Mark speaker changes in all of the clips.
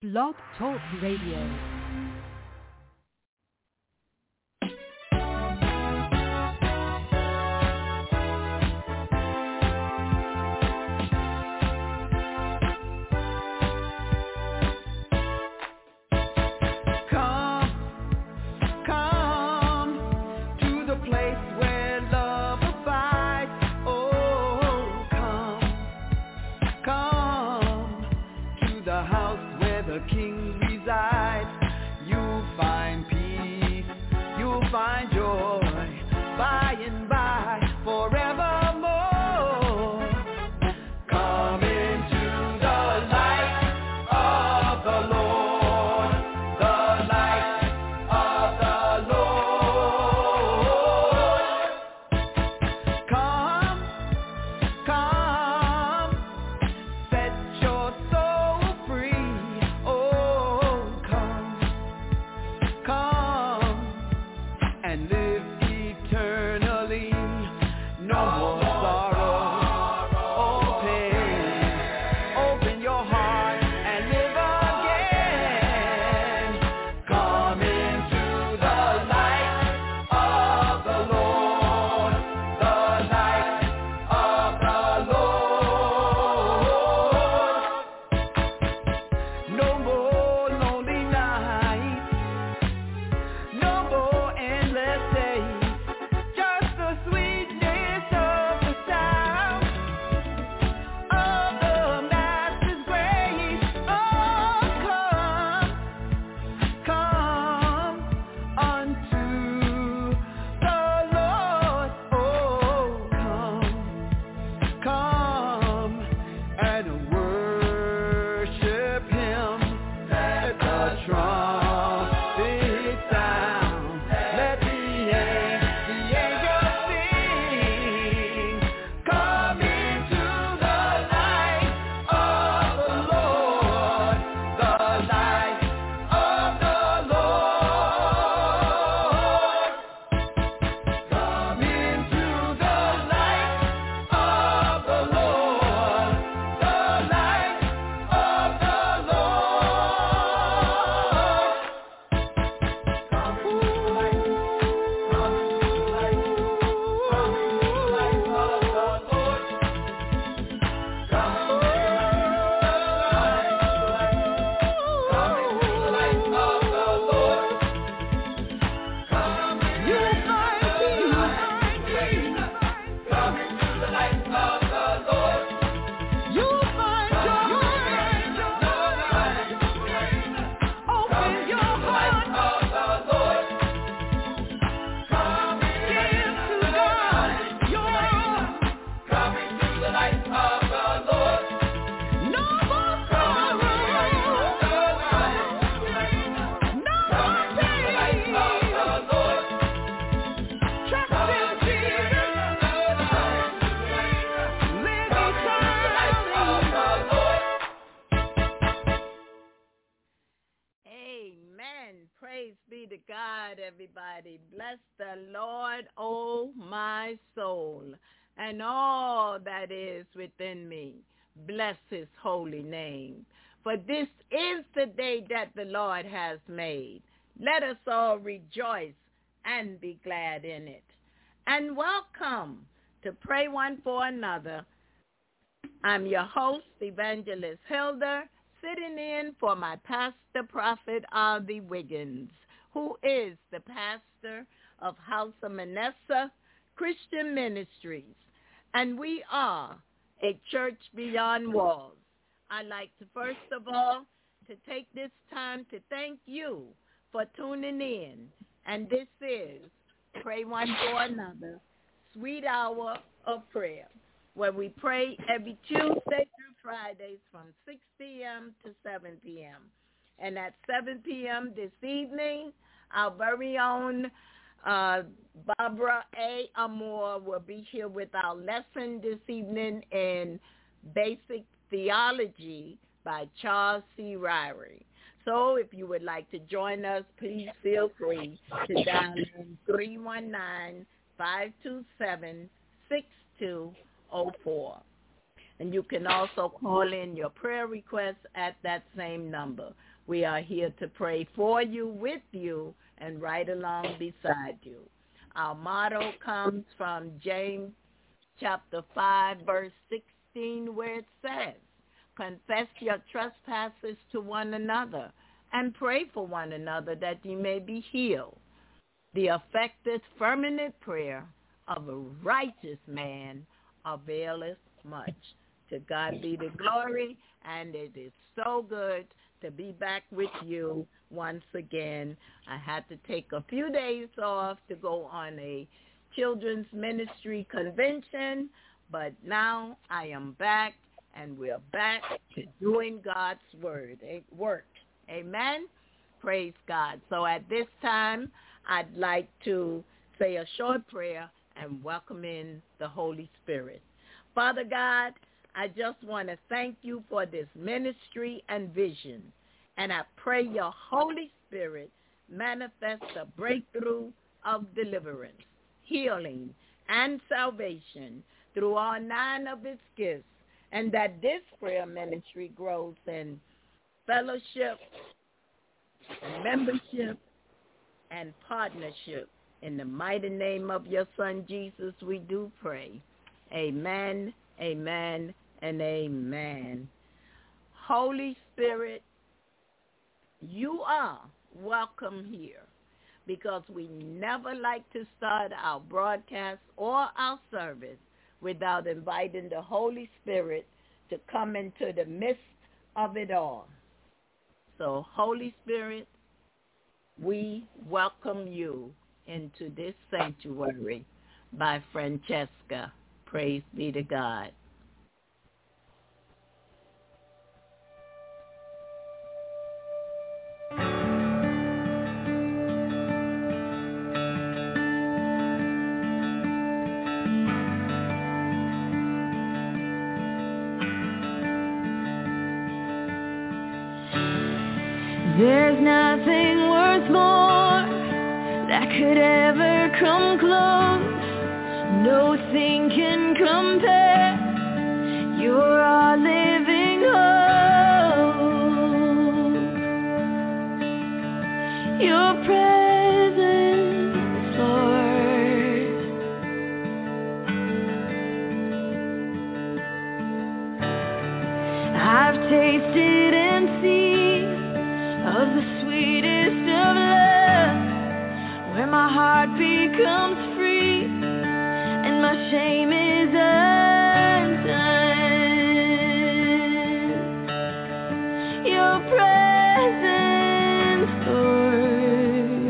Speaker 1: Blog Talk Radio.
Speaker 2: Everybody, bless the Lord, oh my soul, and all that is within me. Bless his holy name. For this is the day that the Lord has made. Let us all rejoice and be glad in it. And welcome to Pray One for Another. I'm your host, Evangelist Hilda, sitting in for my pastor, Prophet R.D. Wiggins, who is the pastor of House of Manasseh Christian Ministries. And we are a church beyond walls. I'd like to, first of all, to take this time to thank you for tuning in. And this is Pray One for Another, Sweet Hour of Prayer, where we pray every Tuesday through Fridays from 6 p.m. to 7 p.m. And at 7 p.m. this evening, our very own Barbara A. Amore will be here with our lesson this evening in Basic Theology by Charles C. Ryrie. So if you would like to join us, please feel free to dial in 319-527-6204. And you can also call in your prayer requests at that same number. We are here to pray for you, with you, and right along beside you. Our motto comes from James chapter 5, verse 16, where it says, confess your trespasses to one another and pray for one another that you may be healed. The effective, fervent prayer of a righteous man availeth much. To God be the glory, and it is so good to be back with you once again. I had to take a few days off to go on a children's ministry convention, but now I am back, and we're back to doing God's work. Amen? Praise God. So at this time, I'd like to say a short prayer and welcome in the Holy Spirit. Father God, I just want to thank you for this ministry and vision, and I pray your Holy Spirit manifest a breakthrough of deliverance, healing, and salvation through all 9 of its gifts, and that this prayer ministry grows in fellowship, membership, and partnership. In the mighty name of your Son, Jesus, we do pray. Amen, amen, and amen. Holy Spirit, you are welcome here, because we never like to start our broadcast or our service without inviting the Holy Spirit to come into the midst of it all. So, Holy Spirit, we welcome you into this sanctuary by Francesca. Praise be to God.
Speaker 3: There's nothing worth more that could ever come close. Nothing can compare. You're our living hope. Your presence, Lord. I've tasted and seen of the sweetest of love, where my heart becomes free and my shame is undone. Your presence, Lord.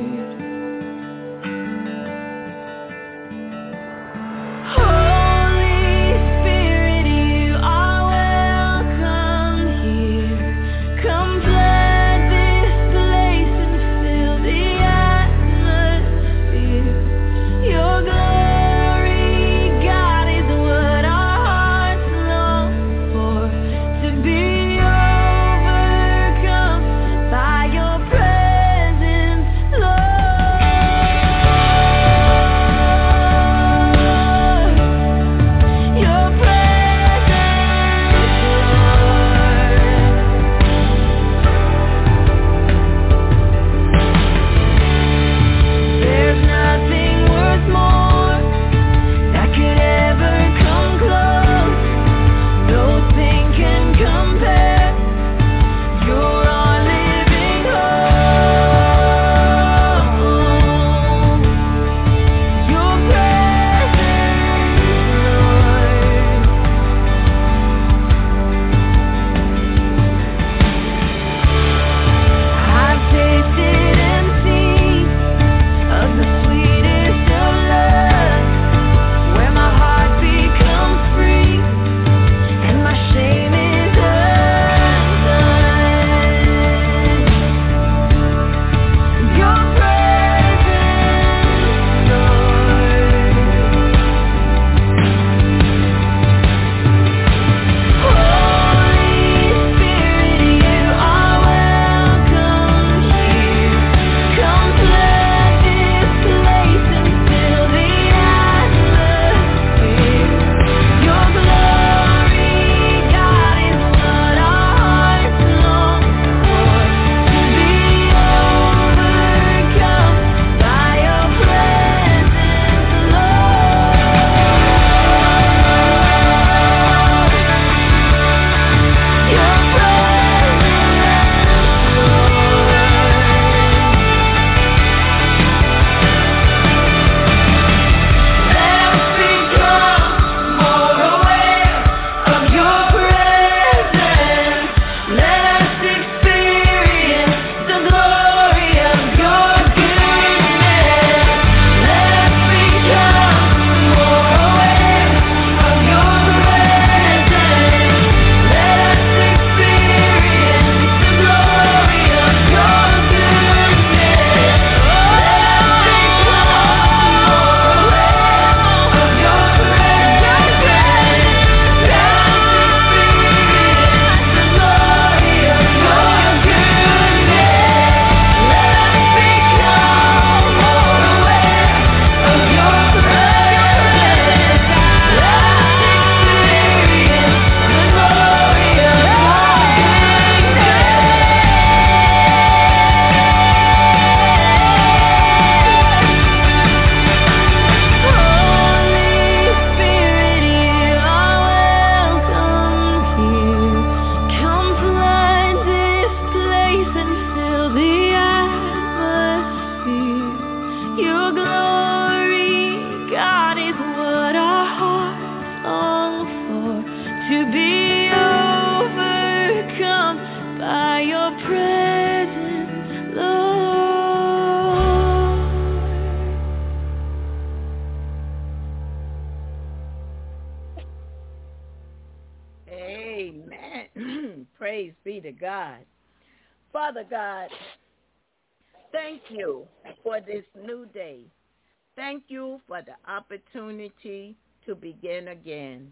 Speaker 2: to God. Father God, thank you for this new day. Thank you for the opportunity to begin again.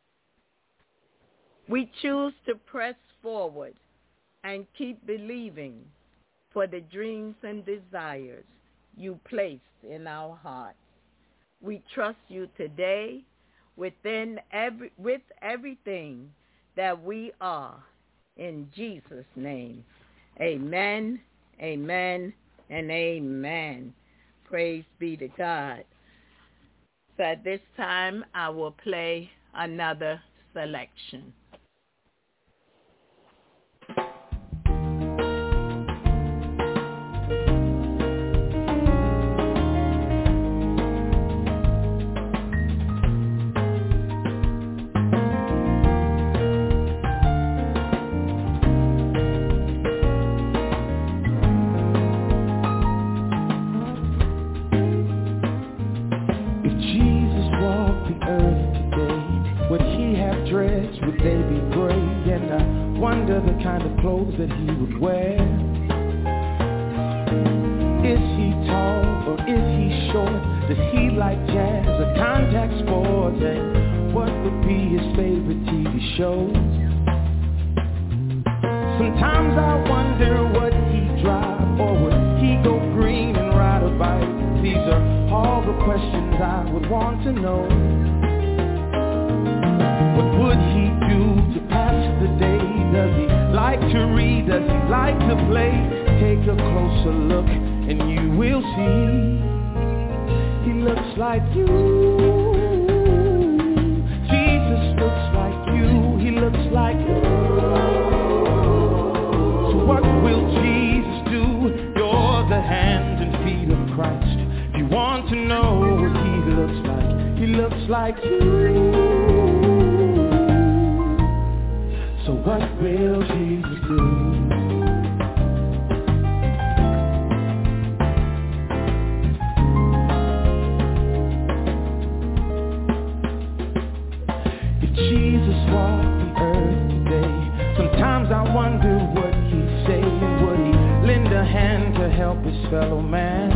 Speaker 2: We choose to press forward and keep believing for the dreams and desires you placed in our hearts. We trust you today with everything that we are. In Jesus' name, amen, amen, and amen. Praise be to God. So at this time, I will play another selection.
Speaker 4: The kind of clothes that he would wear. Is he tall or is he short? Does he like jazz or contact sports? And what would be his favorite TV shows? Sometimes I wonder what he'd drive, or would he go green and ride a bike? These are all the questions I would want to know. What would he do to pass the day? Does he like to read? Does he like to play? Take a closer look and you will see he looks like you. Jesus looks like you. He looks like you. So what will Jesus do? You're the hands and feet of Christ. If you want to know what he looks like you. So what will Jesus do? If Jesus walked the earth today, sometimes I wonder what he'd say. And would he lend a hand to help his fellow man?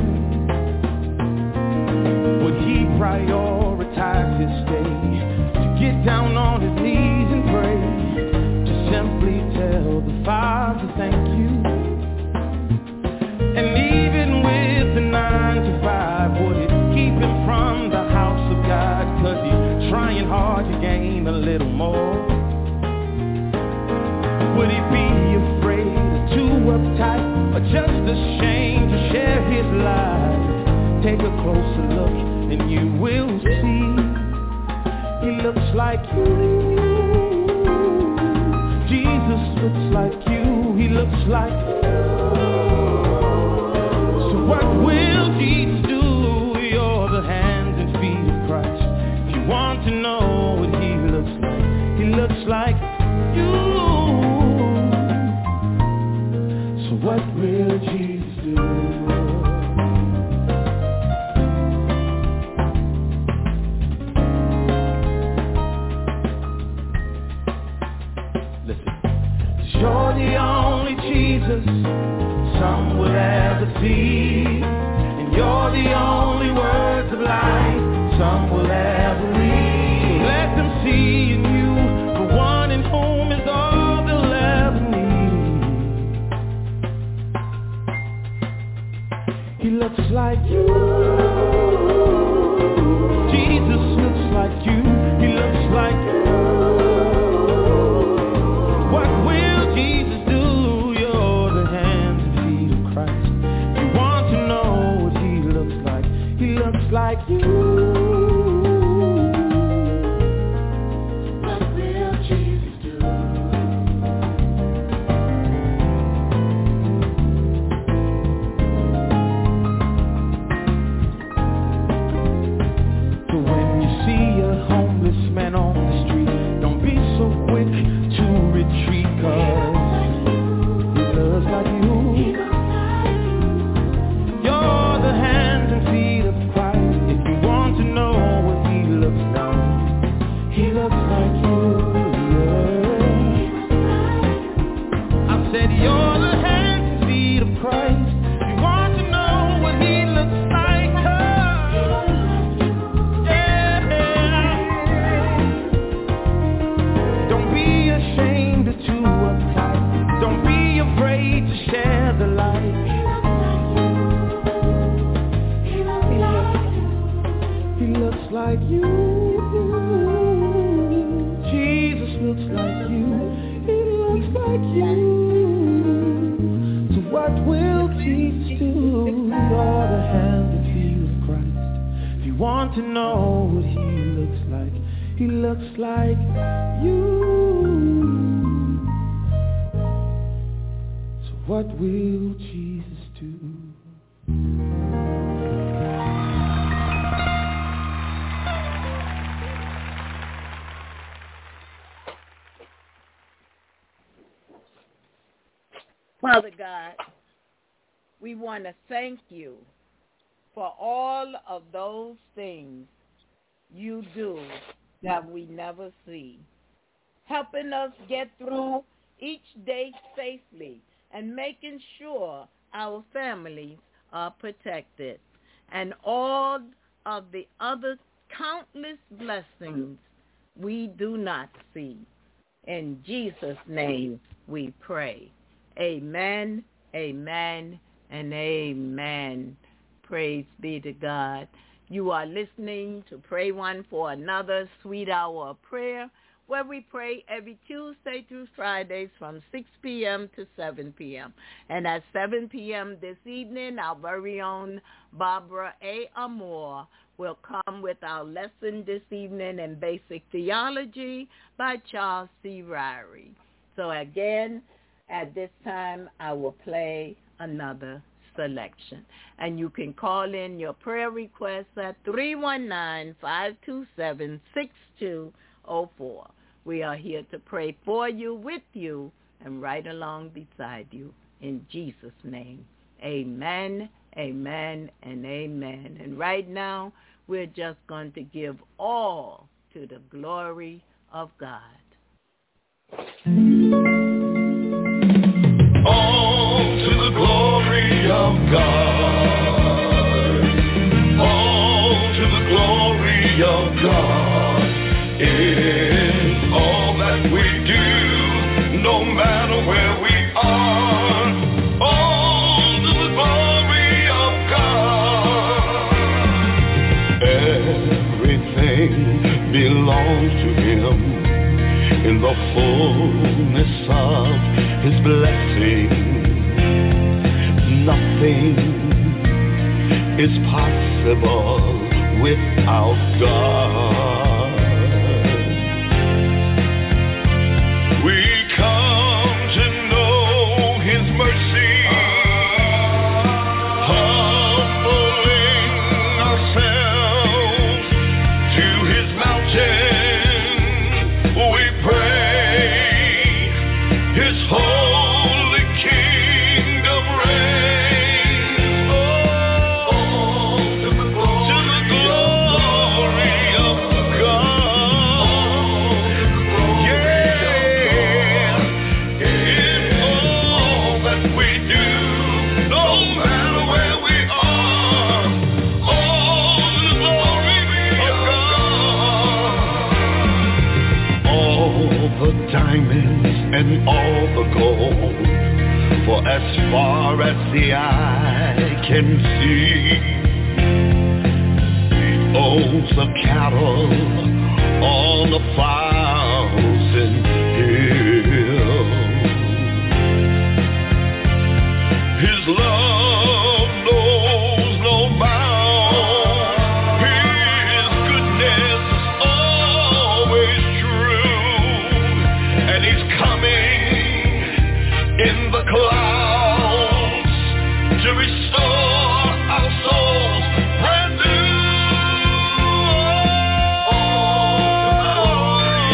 Speaker 4: Would he prioritize his day to get down on his knees and pray? Simply tell the Father thank you. And even with the 9 to 5, would it keep him from the house of God? 'Cause he's trying hard to gain a little more. Would he be afraid or too uptight, or just ashamed to share his life? Take a closer look and you will see he looks like you. Jesus looks like you, he looks like you. So what will Jesus do? You're the hands and feet of Christ. If you want to know what he looks like you. So what will Jesus do? You're the only Jesus some will ever see, and you're the only words of life some will ever read. So let them see in you the one in whom is all they'll ever need. He looks like you. Jesus looks like you. He looks like you. Like you. What will Jesus do? So when you see a homeless man on the street, don't be so quick to retreat, 'cause he loves like you. You're the hands and feet of Christ. If you want to share the light. He looks like you. Jesus looks like you. He looks like you. So what will Jesus do? You're the hand and feet of Christ. If you want to know what he looks like you. So what will Jesus do?
Speaker 2: Father God, we want to thank you for all of those things you do that we never see, helping us get through each day safely and making sure our families are protected, and all of the other countless blessings we do not see. In Jesus' name we pray. Amen, amen, and amen. Praise be to God. You are listening to Pray One for Another, Sweet Hour of Prayer, where we pray every Tuesday through Fridays from 6 p.m. to 7 p.m. And at 7 p.m. this evening, our very own Barbara A. Amore will come with our lesson this evening in Basic Theology by Charles C. Ryrie. So again, at this time, I will play another selection. And you can call in your prayer requests at 319-527-6204. We are here to pray for you, with you, and right along beside you. In Jesus' name, amen, amen, and amen. And right now, we're just going to give all to the glory of God.
Speaker 5: All to the glory of God. All to the glory of God is all that we do, no matter where we are. All to the glory of God. Everything belongs to him in the fullness of his blessing. Nothing is possible without God. We come to know his mercy, humbling ourselves to his mountain. We pray his holy kingdom reigns. Oh, to the glory of God. Yeah, in all that we do, no matter where we are. Oh, to the glory of God. All the diamonds and all the gold, for as far as the eye can see, he owns the cattle on 1,000 hills. His love knows no bounds. His goodness is always true, and he's coming in the clouds to restore our souls brand new. Oh,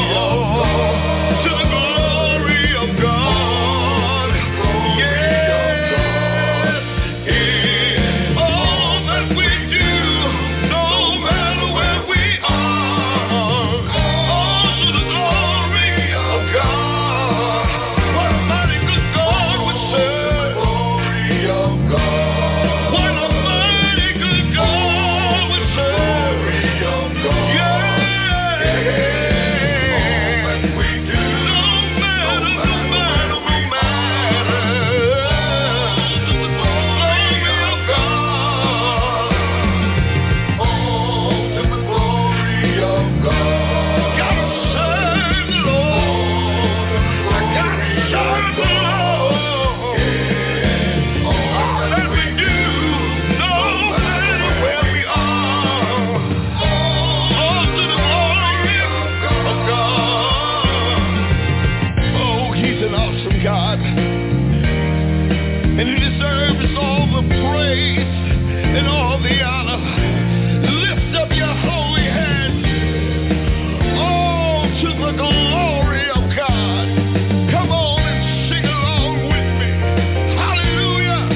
Speaker 5: deserves all the praise and all the honor. Lift up your holy hands, all to the glory of God. Come on and sing along with me. Hallelujah.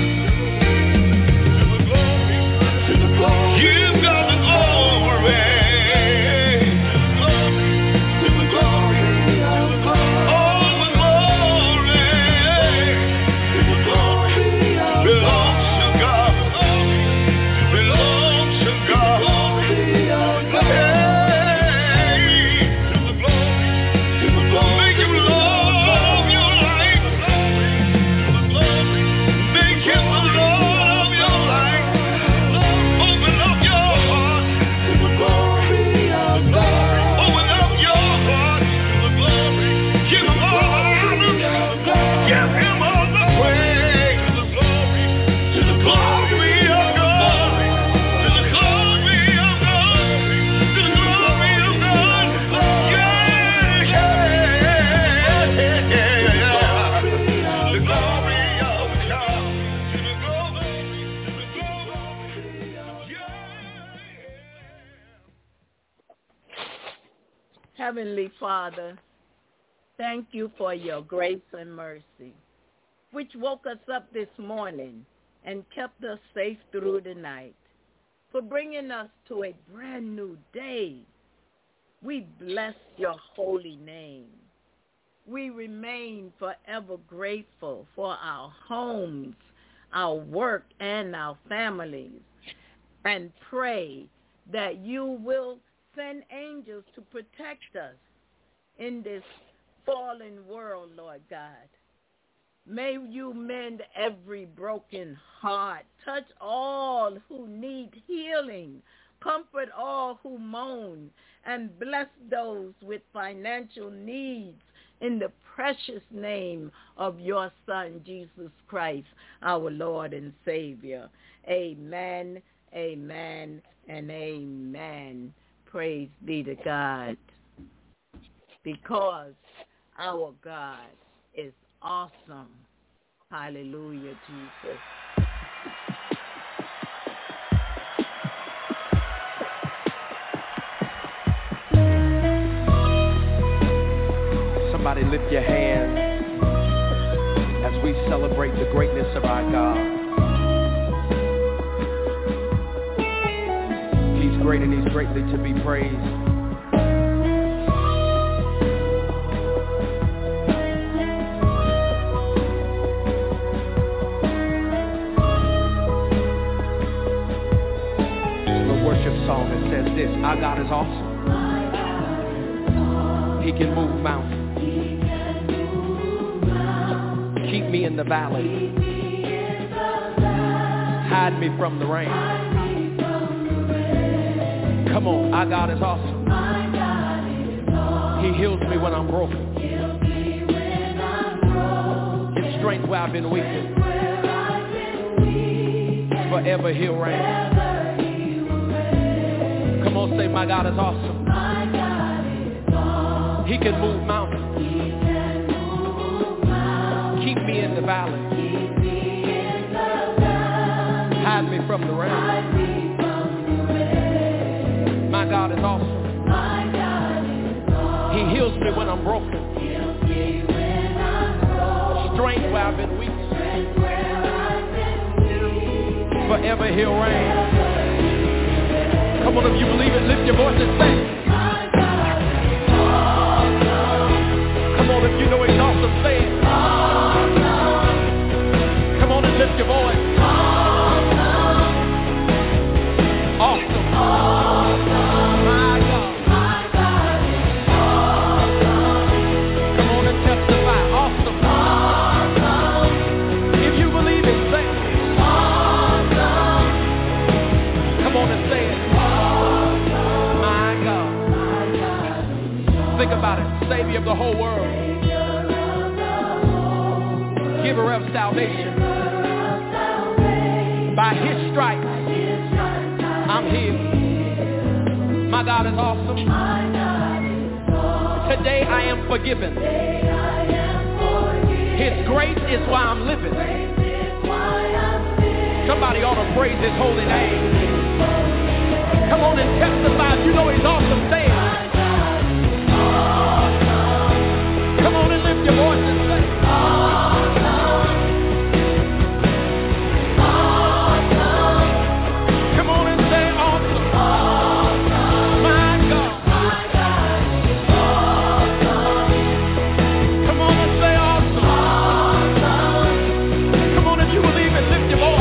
Speaker 5: To the glory. You've got the glory. To the glory. All the glory. To the glory. Belongs to God. Belongs to God. Make him love your life. Make him the Lord of your life. Open up your heart. Open up your heart. Give him all the honor. Give him all the praise. To the glory of God. To the glory of God. To the glory of God. Yeah, yeah, yeah. The glory of God. To the glory. Yeah.
Speaker 2: Heavenly Father, thank you for your grace and mercy, which woke us up this morning and kept us safe through the night, for bringing us to a brand new day. We bless your holy name. We remain forever grateful for our homes, our work, and our families, and pray that you will send angels to protect us in this fallen world, Lord God. May you mend every broken heart, touch all who need healing, comfort all who mourn, and bless those with financial needs in the precious name of your Son, Jesus Christ, our Lord and Savior. Amen, amen, and amen. Praise be to God, because our God is awesome. Hallelujah, Jesus.
Speaker 6: Somebody lift your hands as we celebrate the greatness of our God. He's great and he's greatly to be praised. Song that says this: our God is awesome. He can move mountains. Keep me in the valley. Hide me from the rain. Come on, our God is awesome. He heals me when I'm broken. Gives strength where I've been weak. Forever he'll reign. Come on, say, my God is awesome. He can move mountains. Keep me in the valley. Hide me from the rain. My God is awesome. He heals me when I'm broken. Strength where I've been weak. Forever he'll reign. Come on, if you believe it, lift your voice and sing. Come on, if you know he's awesome, say it. Come on and lift your voice. Awesome. My God. Come on and testify. Awesome. If you believe it, say it. Come on and say it. Think about it. Savior of the whole world. Giver of salvation. By his stripes, I'm healed. My God is awesome. Today I am forgiven. His grace is why I'm living. praise his holy name. Come on and testify. You know he's awesome. Say it. Come on and lift your voice and say it. Come on and say awesome. My God. Come on and say awesome. Come on, if you believe it, lift your voice.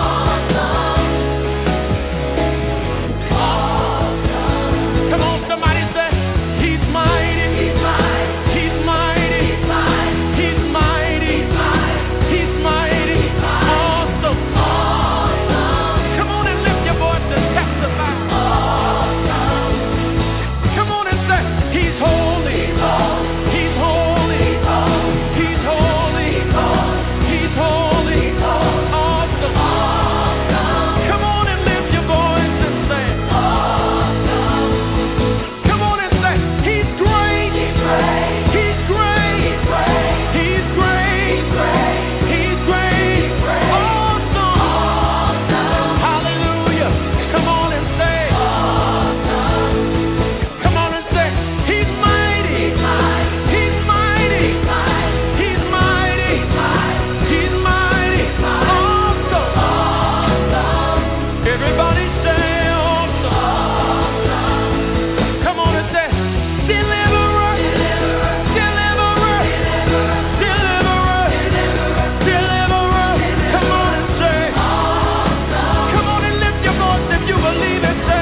Speaker 6: Come on, somebody say, he's mighty. He's mighty. He's mighty. He's mighty. He's mighty. Awesome. Come on and lift your voice and testify. Come on and say, he's holy. He's holy. He's holy. He's holy. Awesome. Come on and lift your voice and say, come on and say, he's great. He's great. He's great. He's great. Awesome. Hallelujah. Come on and say, come on and say, he's mighty. He's mighty. He's mighty. He's mighty. Awesome. Everybody say awesome. Come on and say, deliverer. Deliverer. Deliverer. Deliverer. Come on and say, come on and lift your voice if you believe it. Say,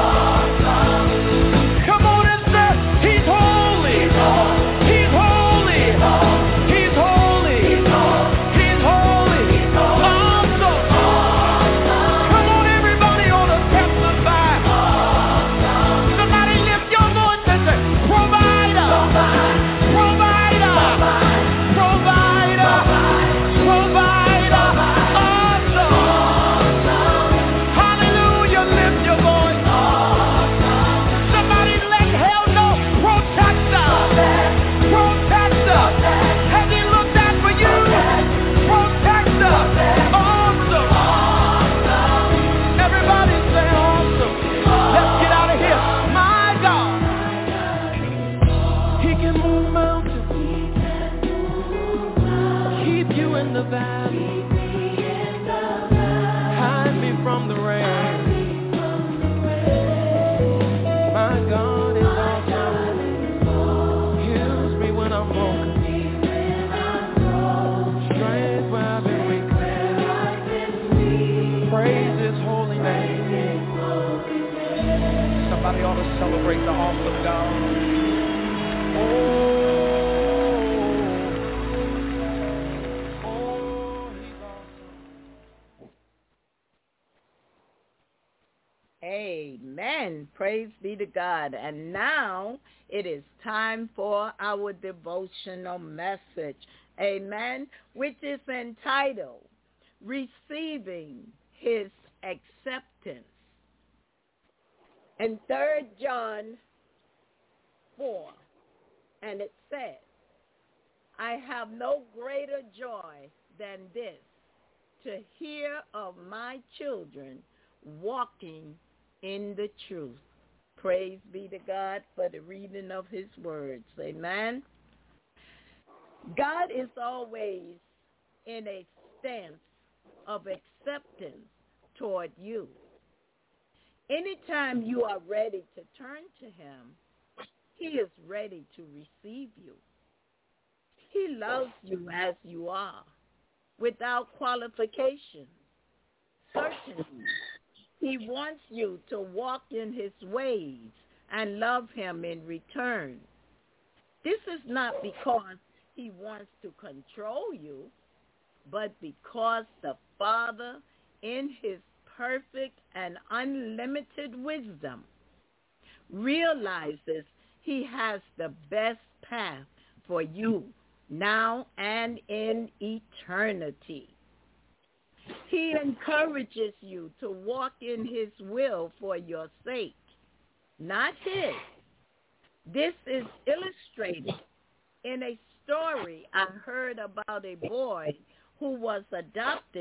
Speaker 6: come on and say, he's holy. He's holy. He's holy. He's holy. Awesome. Come on, everybody ought to testify. Somebody lift your voice and say, provider. Provider. Provider. Provider. Awesome. Hallelujah. Lift your voice. Somebody let hell know. Protector. Protector. Has he looked out for you? Protector. Awesome. Everybody say awesome. Let's get out of here. My God. He can move mountains. Keep you in the valley. Hide me from the rain. My God is awesome. Heals me when I'm broken. Strength where I've been weak. Praise his holy name. Somebody ought to celebrate the awesome God. Oh, he's awesome.
Speaker 2: Amen. Praise be to God. And now it is time for our devotional message. Amen. Which is entitled, Receiving His Acceptance. In 3 John 4, and it says, I have no greater joy than this, to hear of my children walking in the truth. Praise be to God for the reading of his words. Amen. God is always in a stance of acceptance toward you. Anytime you are ready to turn to him, he is ready to receive you. He loves you as you are, without qualification. Certainly, he wants you to walk in his ways and love him in return. This is not because he wants to control you, but because the Father, in his perfect and unlimited wisdom, realizes he has the best path for you now and in eternity. He encourages you to walk in his will for your sake, not his. This is illustrated in a story I heard about a boy who was adopted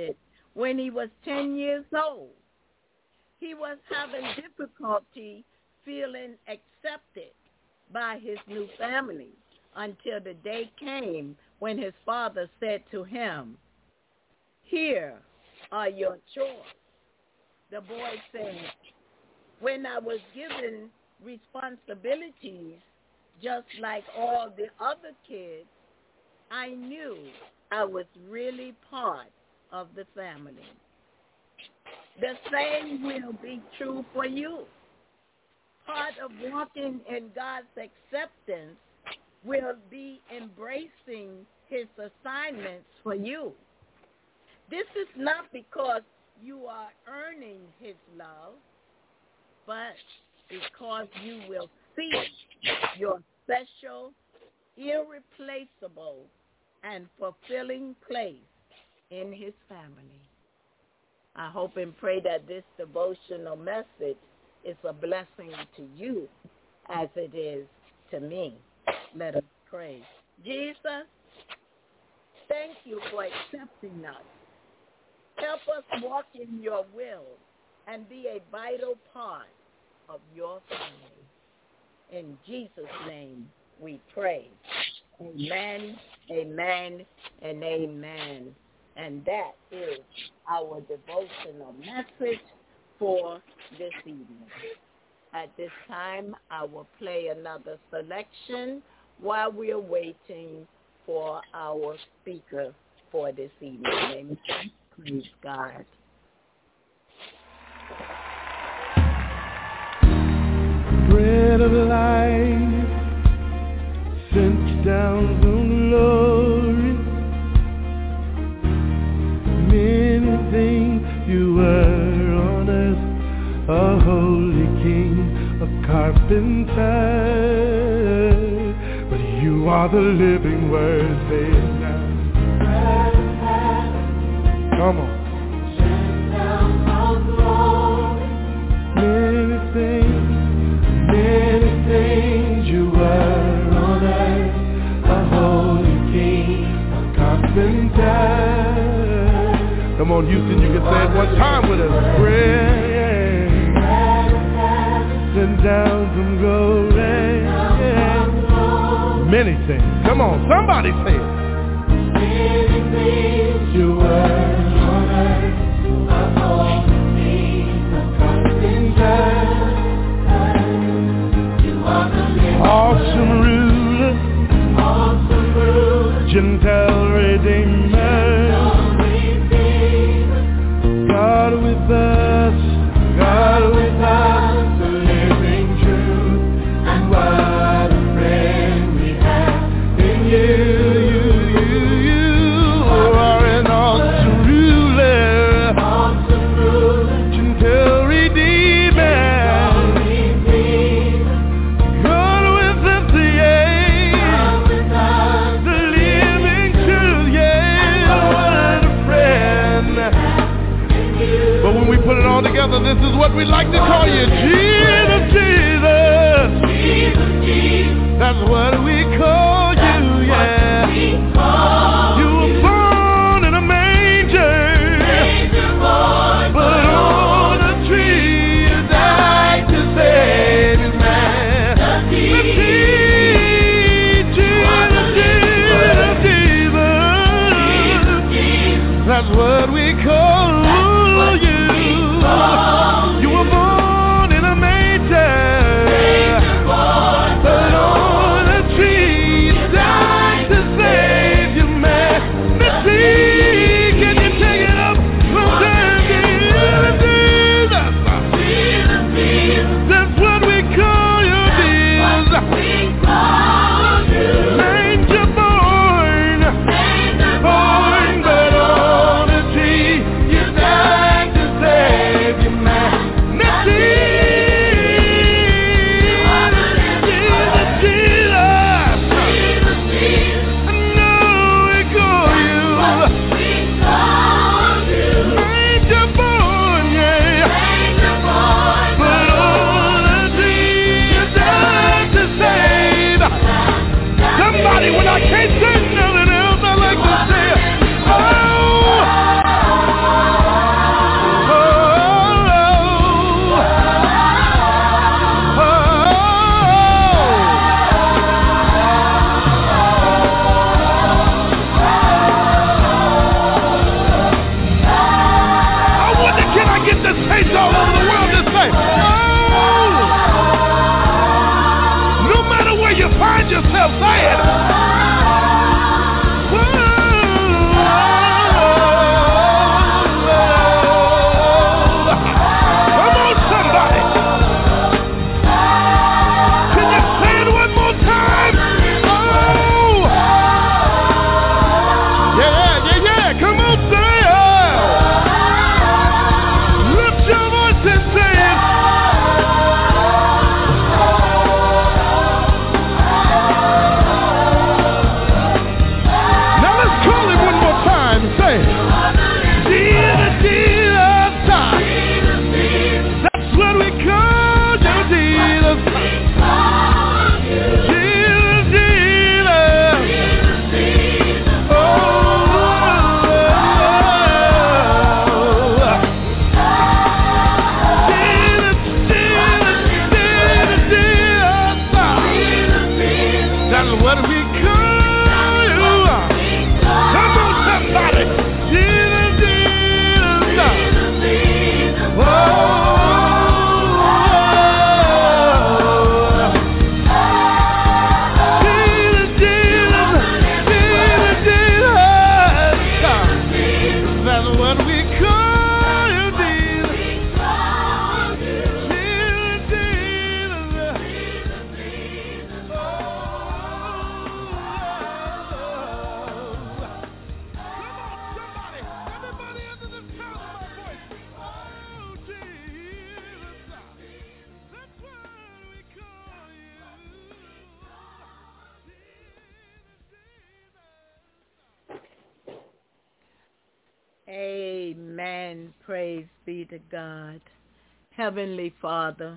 Speaker 2: when he was 10 years old. He was having difficulty feeling accepted by his new family until the day came when his father said to him, "Here are your chores." The boy said, "When I was given responsibilities just like all the other kids, I knew I was really part of the family." The same will be true for you. Part of walking in God's acceptance will be embracing his assignments for you. This is not because you are earning his love, but because you will see your special, irreplaceable, and fulfilling place in his family. I hope and pray that this devotional message is a blessing to you as it is to me. Let us pray. Jesus, thank you for accepting us. Help us walk in your will and be a vital part of your family. In Jesus' name we pray. Amen, amen, and amen. And that is our devotional message for this evening. At this time, I will play another selection while we are waiting for our speaker for this evening. Amen. Praise God.
Speaker 6: Bread of life sent down from glory. Many things you were on earth, a holy king, a carpenter, but you are the living word. Say it now. Come on. Many things you were on earth, a holy king, a carpenter. Come on, Houston, you can say it one time with us. Bread sent down from glory. Many things. Come on, somebody say it. Many things you were on earth, a holy king, a carpenter. You are the awesome ruler, Gentile redeemer. God with us, the living truth, and what a friend we have in you. You are an awesome ruler, gentle redeemer. God with us, the living truth, what a friend. But when we put it all together, this is what we like to call you. Jesus, Jesus. That's what we call you, yeah. You were born in a manger, but on a tree you died to save his man. Jesus. That's what we call you. You were born in a manger, but on a tree you died to save your man. Can you take it up from there? Jesus. That's what we call you, Jesus. Manger born, but on a tree you died to save your man.
Speaker 2: Amen. Praise be to God. Heavenly Father,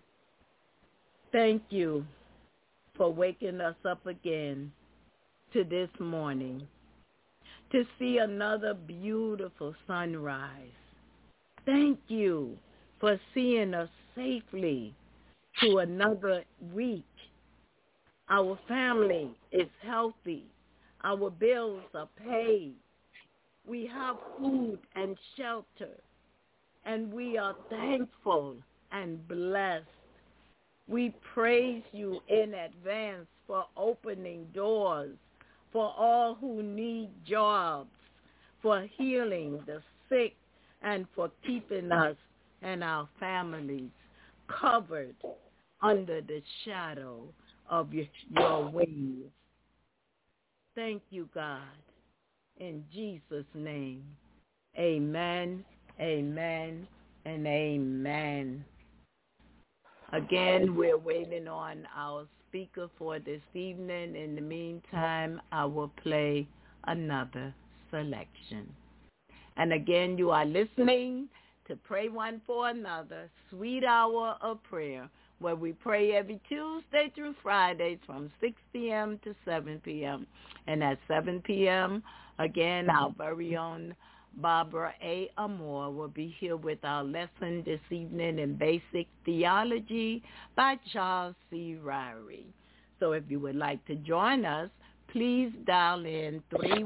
Speaker 2: thank you for waking us up again to this morning to see another beautiful sunrise. Thank you for seeing us safely to another week. Our family is healthy. Our bills are paid. We have food and shelter, and we are thankful and blessed. We praise you in advance for opening doors, for all who need jobs, for healing the sick, and for keeping us and our families covered under the shadow of your wings. Thank you, God. In Jesus' name, amen, amen, and amen. Again, we're waiting on our speaker for this evening. In the meantime, I will play another selection. And again, you are listening to Pray One for Another, Sweet Hour of Prayer, where we pray every Tuesday through Fridays from 6 p.m. to 7 p.m. And at 7 p.m., again, our very own Barbara A. Amore will be here with our lesson this evening in Basic Theology by Charles C. Ryrie. So if you would like to join us, please dial in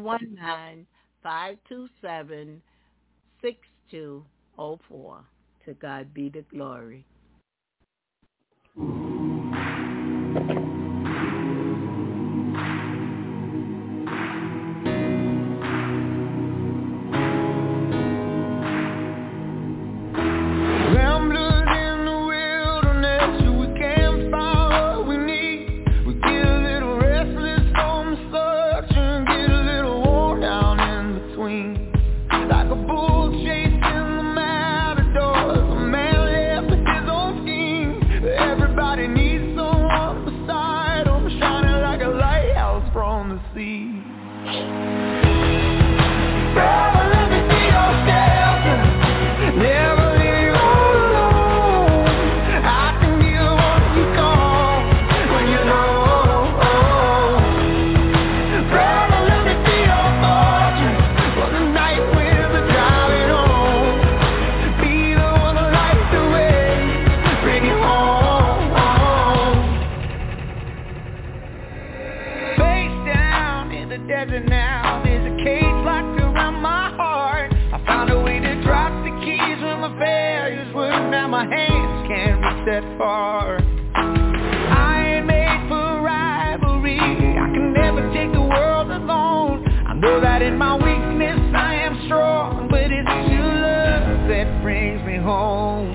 Speaker 2: 319-527-6204. To God be the glory.
Speaker 4: That far. I ain't made for rivalry. I can never take the world alone. I know that in my weakness I am strong, but it's your love that brings me home.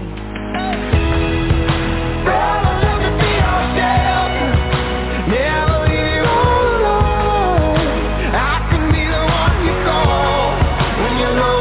Speaker 4: Brother, let me be your shelter. Never leave you alone. I can be the one you call when you're low.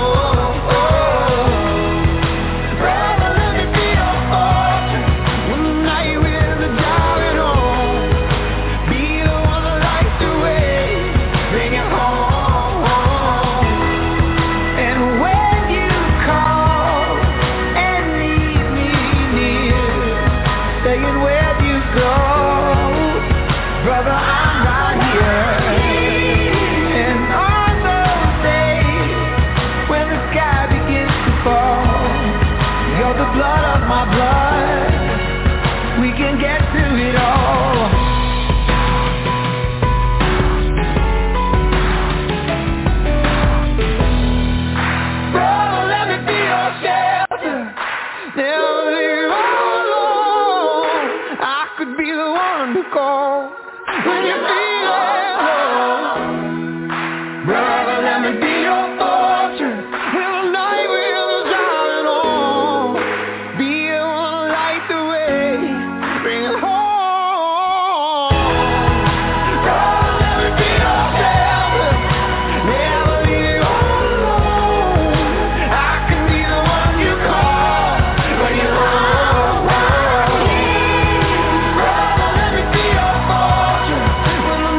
Speaker 4: When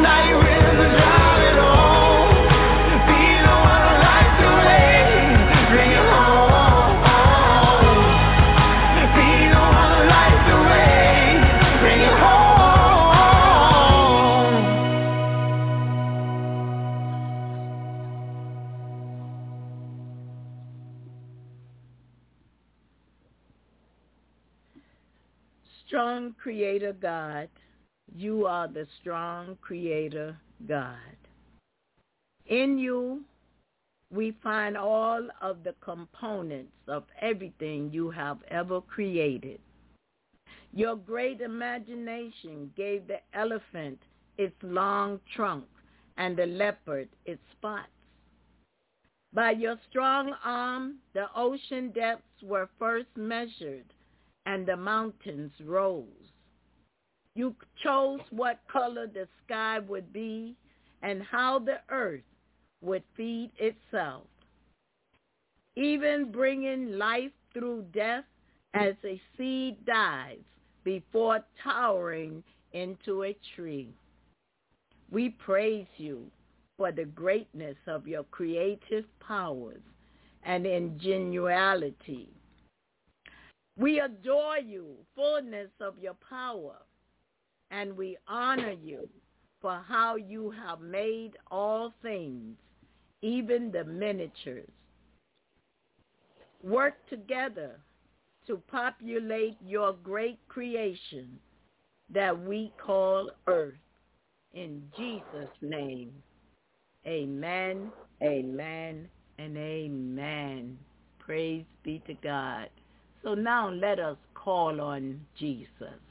Speaker 2: strong creator God. You are the strong creator God. In you, we find all of the components of everything you have ever created. Your great imagination gave the elephant its long trunk and the leopard its spots. By your strong arm, the ocean depths were first measured and the mountains rose. You chose what color the sky would be and how the earth would feed itself, even bringing life through death as a seed dies before towering into a tree. We praise you for the greatness of your creative powers and ingenuity. We adore you, fullness of your power, and we honor you for how you have made all things, even the miniatures, work together to populate your great creation that we call earth. In Jesus' name, amen, amen, and amen. Praise be to God. So now let us call on Jesus.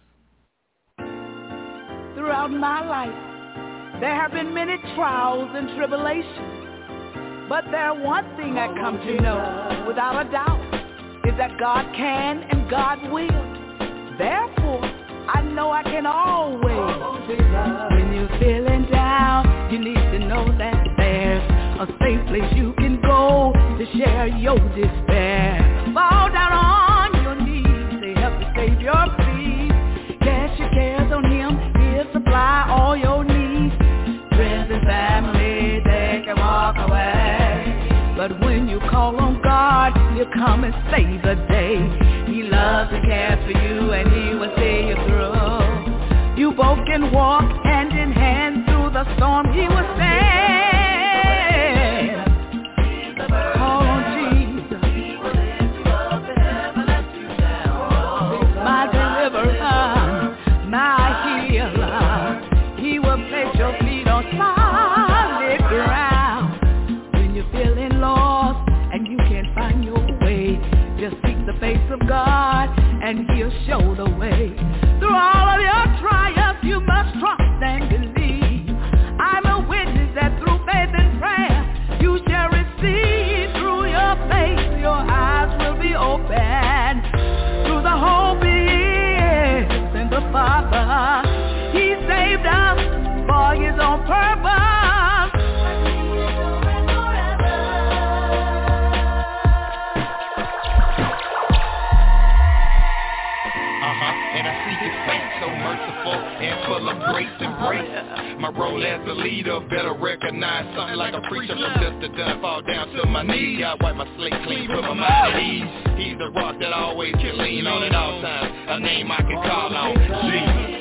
Speaker 6: Throughout my life, there have been many trials and tribulations. But there's one thing I come to know without a doubt is that God can and God will. Therefore, I know I can always. When you're feeling down, you need to know that there's a safe place you can go to share your despair. Fall down on your knees to help to save your peace. Cast your cares on him, he'll supply all your needs. Friends and family, they can walk away. But when you call on God, he'll come and save the day. He loves and cares for you and he will see you through. You both can walk hand in hand through the storm. He will stand. Call on Jesus. My deliverer, my healer. He will place your feet on solid ground. When you're feeling lost and you can't find your way, just seek the face of God and he'll show the way. Through all of your trials, you must trust and believe. I'm a witness that through faith and prayer, you shall receive. Through your faith, your eyes will be open. Through the hope is in the Father. He saved us for his own purpose.
Speaker 7: And I see his face so merciful and full of grace and grace. My role as a leader better recognize something like a preacher from just to done fall down to my knees. I wipe my slate clean, put my mind at ease. He's the rock that I always can lean on at all times. A name I can call on, Jesus.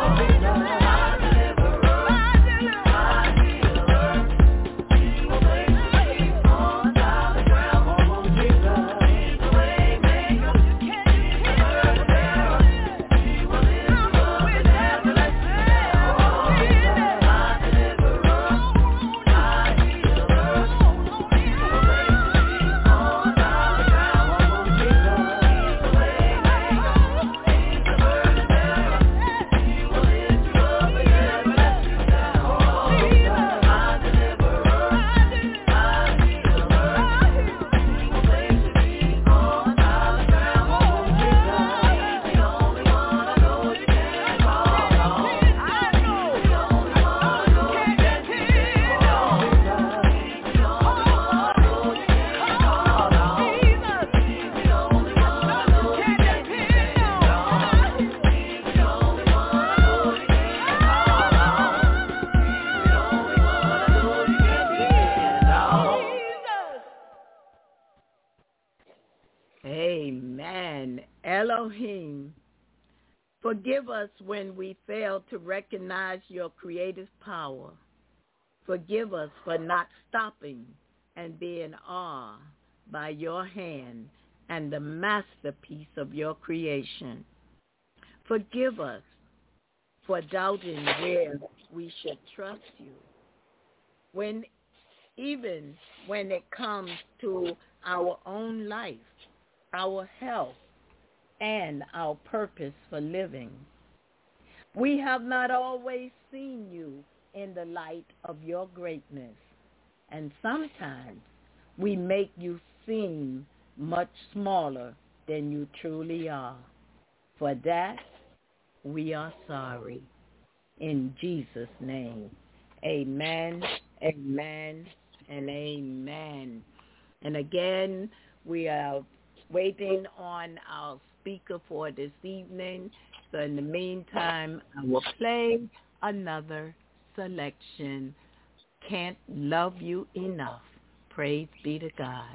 Speaker 6: Away.
Speaker 2: Elohim, forgive us when we fail to recognize your creative power. Forgive us for not stopping and being awed by your hand and the masterpiece of your creation. Forgive us for doubting where we should trust you. Even when it comes to our own life, our health, and our purpose for living. We have not always seen you in the light of your greatness, and sometimes we make you seem much smaller than you truly are. For that, we are sorry. In Jesus' name, amen, amen, and amen. And again, we are waiting on our speaker for this evening. So in the meantime, I will play another selection. Can't Love You Enough. Praise be to God.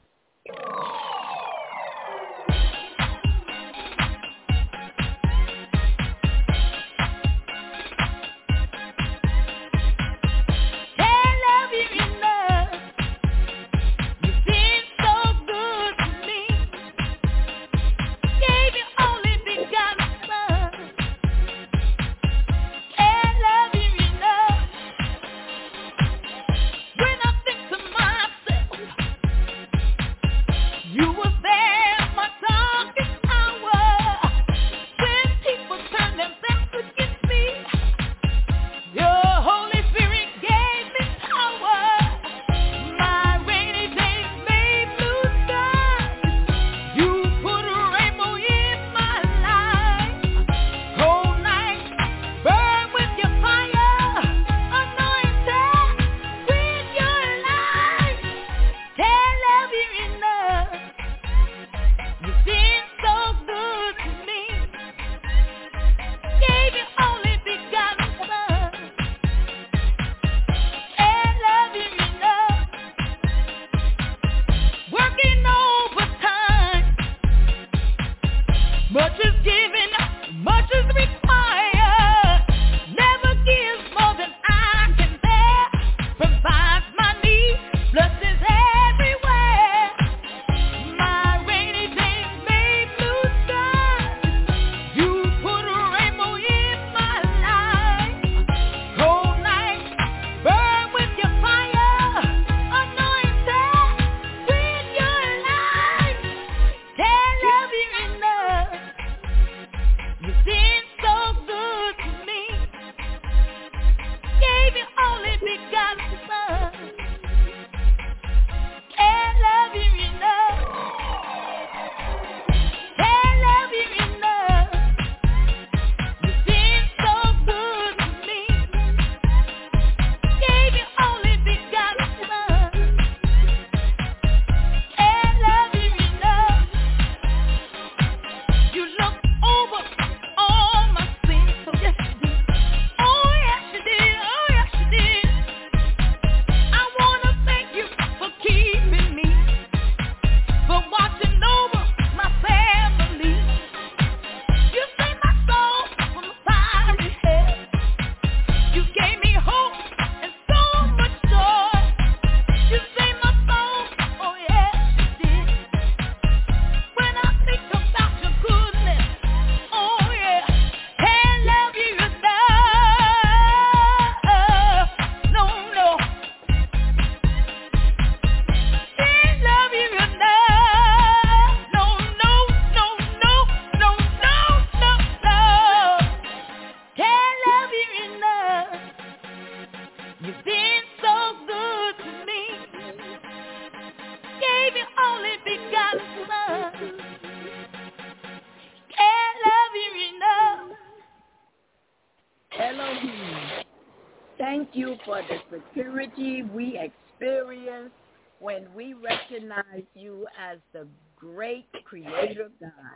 Speaker 2: Thank you for the security we experience when we recognize you as the great creator God.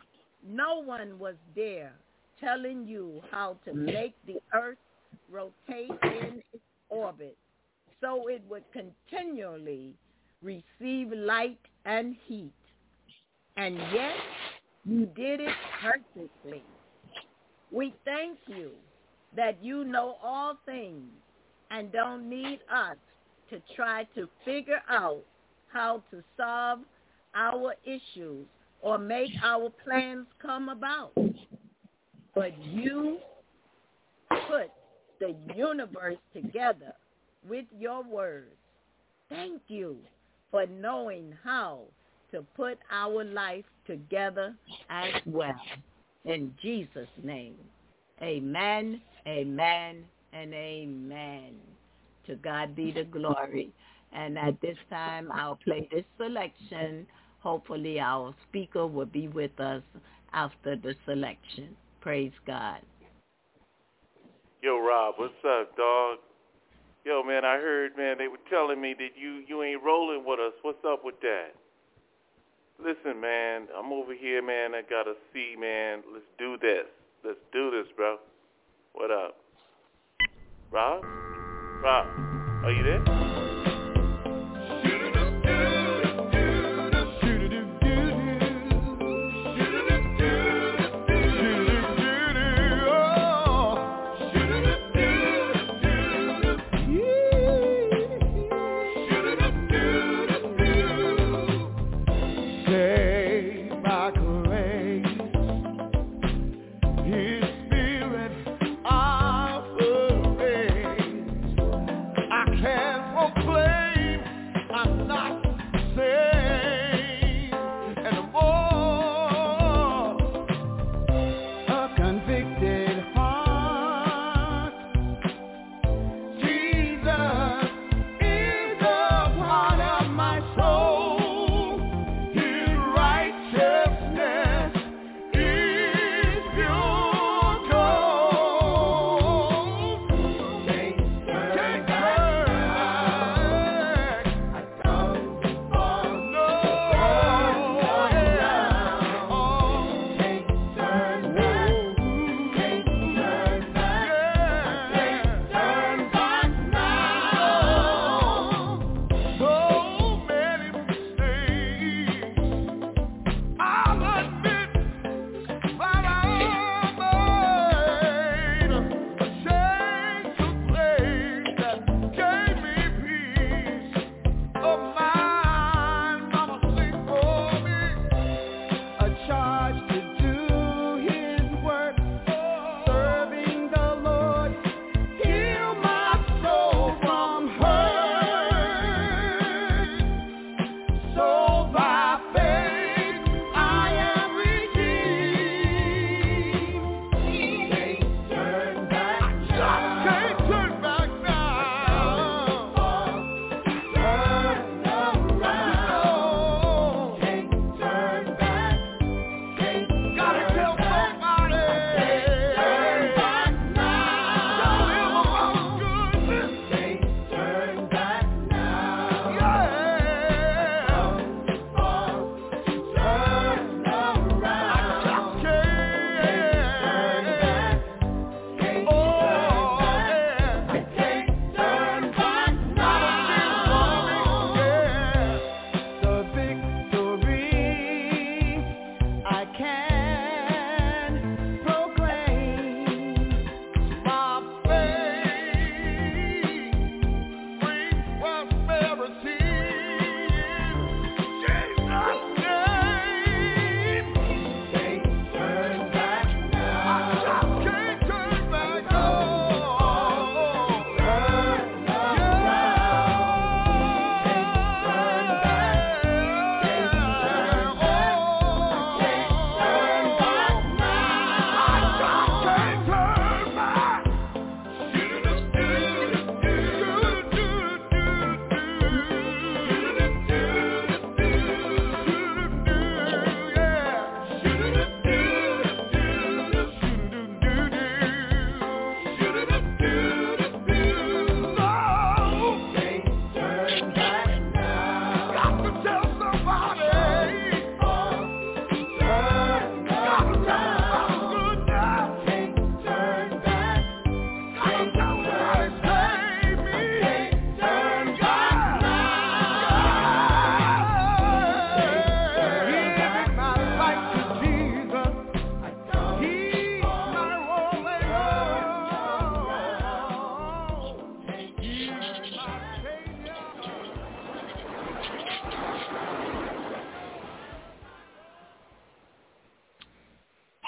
Speaker 2: No one was there telling you how to make the earth rotate in its orbit so it would continually receive light and heat. And yet, You did it perfectly. We thank you that you know all things and don't need us to try to figure out how to solve our issues or make our plans come about. But you put the universe together with your words. Thank you for knowing how to put our life together as well. In Jesus' name, amen, amen, and amen. To God be the glory. And at this time, I'll play this selection. Hopefully our speaker will be with us after the selection. Praise God.
Speaker 8: Yo, Rob, what's up, dog? Yo, man, I heard, man, they were telling me that you ain't rolling with us. What's up with that? Listen, man, I'm over here, man. I got to see, man. Let's do this. Let's do this, bro. What up? Rob? Rob, are you there?
Speaker 4: Can't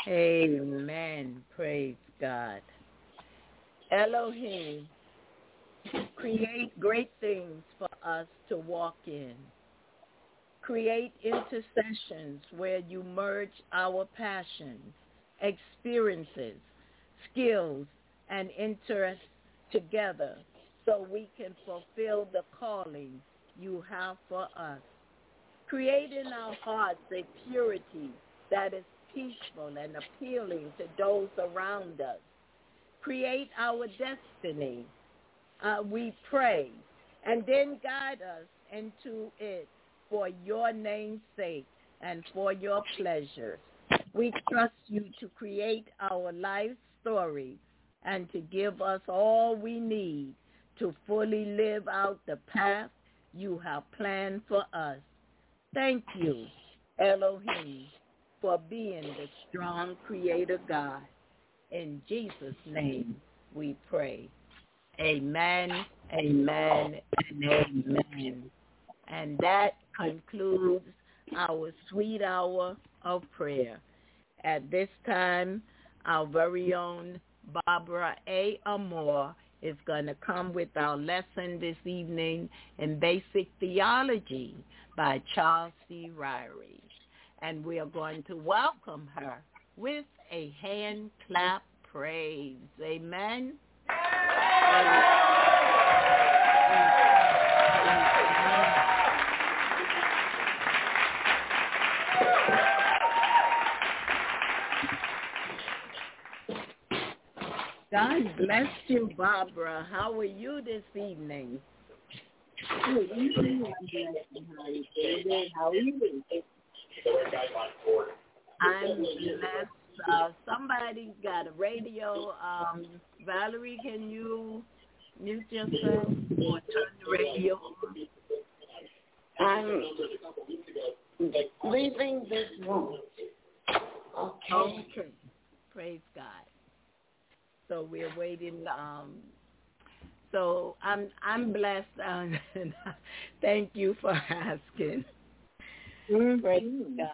Speaker 2: Amen. Praise God. Elohim, create great things for us to walk in. Create intercessions where you merge our passions, experiences, skills, and interests together so we can fulfill the calling you have for us. Create in our hearts a purity that is peaceful and appealing to those around us. Create our destiny, we pray, and then guide us into it for your name's sake and for your pleasure. We trust you to create our life story and to give us all we need to fully live out the path you have planned for us. Thank you, Elohim, for being the strong creator God. In Jesus' name we pray. Amen, amen, and amen. And that concludes our sweet hour of prayer. At this time, our very own Barbara A. Amore is going to come with our lesson this evening in Basic Theology by Charles C. Ryrie. And we are going to welcome her with a hand clap praise. Amen. God bless you, Barbara. How are you this evening?
Speaker 9: Good evening. How are you?
Speaker 2: I'm blessed. Somebody's got a radio. Valerie, can you mute yourself or turn the radio on?
Speaker 9: I'm leaving this room.
Speaker 2: Okay. Praise God. So we're waiting. So I'm blessed. Thank you for asking. Praise God.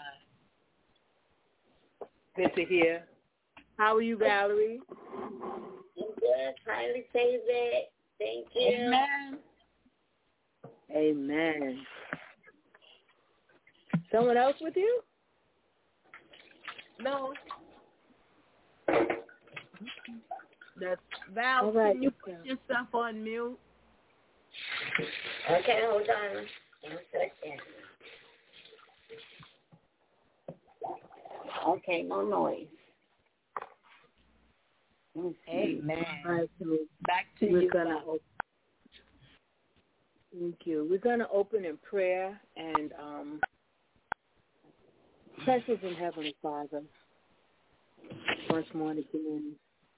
Speaker 10: Good to hear. How are you, Valerie?
Speaker 9: I'm good. Highly favored. Thank you.
Speaker 2: Amen.
Speaker 10: Amen. Someone else with you?
Speaker 2: No. That's Val.
Speaker 10: All right.
Speaker 2: Can you put yourself on mute?
Speaker 9: Okay, hold on. 1 second. Okay, no noise.
Speaker 2: Amen.
Speaker 10: All right, so
Speaker 2: back to
Speaker 10: you. Thank you. We're going to open in prayer and precious and Heavenly Father, once more again,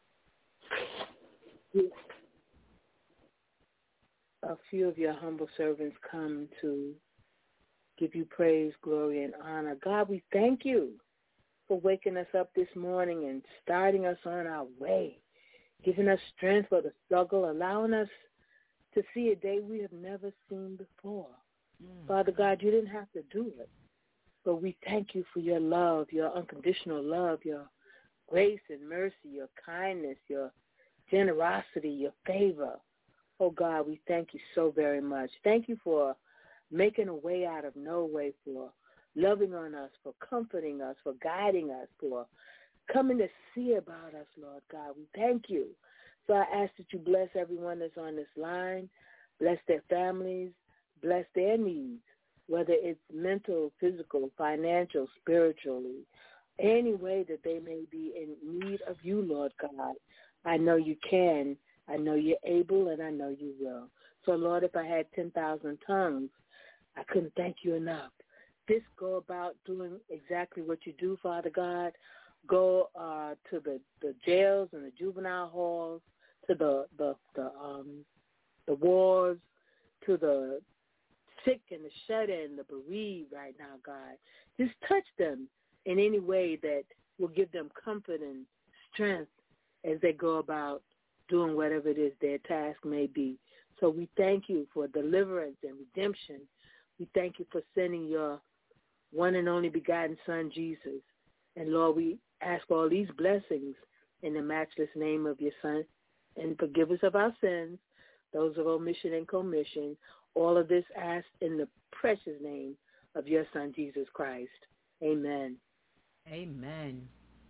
Speaker 10: a few of your humble servants come to give you praise, glory, and honor. God, we thank you for waking us up this morning and starting us on our way, giving us strength for the struggle, allowing us to see a day we have never seen before. Father God, you didn't have to do it, but we thank you for your love, your unconditional love, your grace and mercy, your kindness, your generosity, your favor. Oh, God, we thank you so very much. Thank you for making a way out of no way, for loving on us, for comforting us, for guiding us, for coming to see about us, Lord God. We thank you. So I ask that you bless everyone that's on this line, bless their families, bless their needs, whether it's mental, physical, financial, spiritually, any way that they may be in need of you, Lord God. I know you can, I know you're able, and I know you will. So, Lord, if I had 10,000 tongues, I couldn't thank you enough. Just go about doing exactly what you do, Father God. Go to the jails and the juvenile halls, to the wards, to the sick and the shut-in, the bereaved right now, God. Just touch them in any way that will give them comfort and strength as they go about doing whatever it is their task may be. So we thank you for deliverance and redemption. We thank you for sending your one and only begotten Son, Jesus, And Lord, we ask all these blessings in the matchless name of your Son, and forgive us of our sins, those of omission and commission. All of this asked in the precious name of your Son, Jesus Christ. Amen.
Speaker 2: Amen.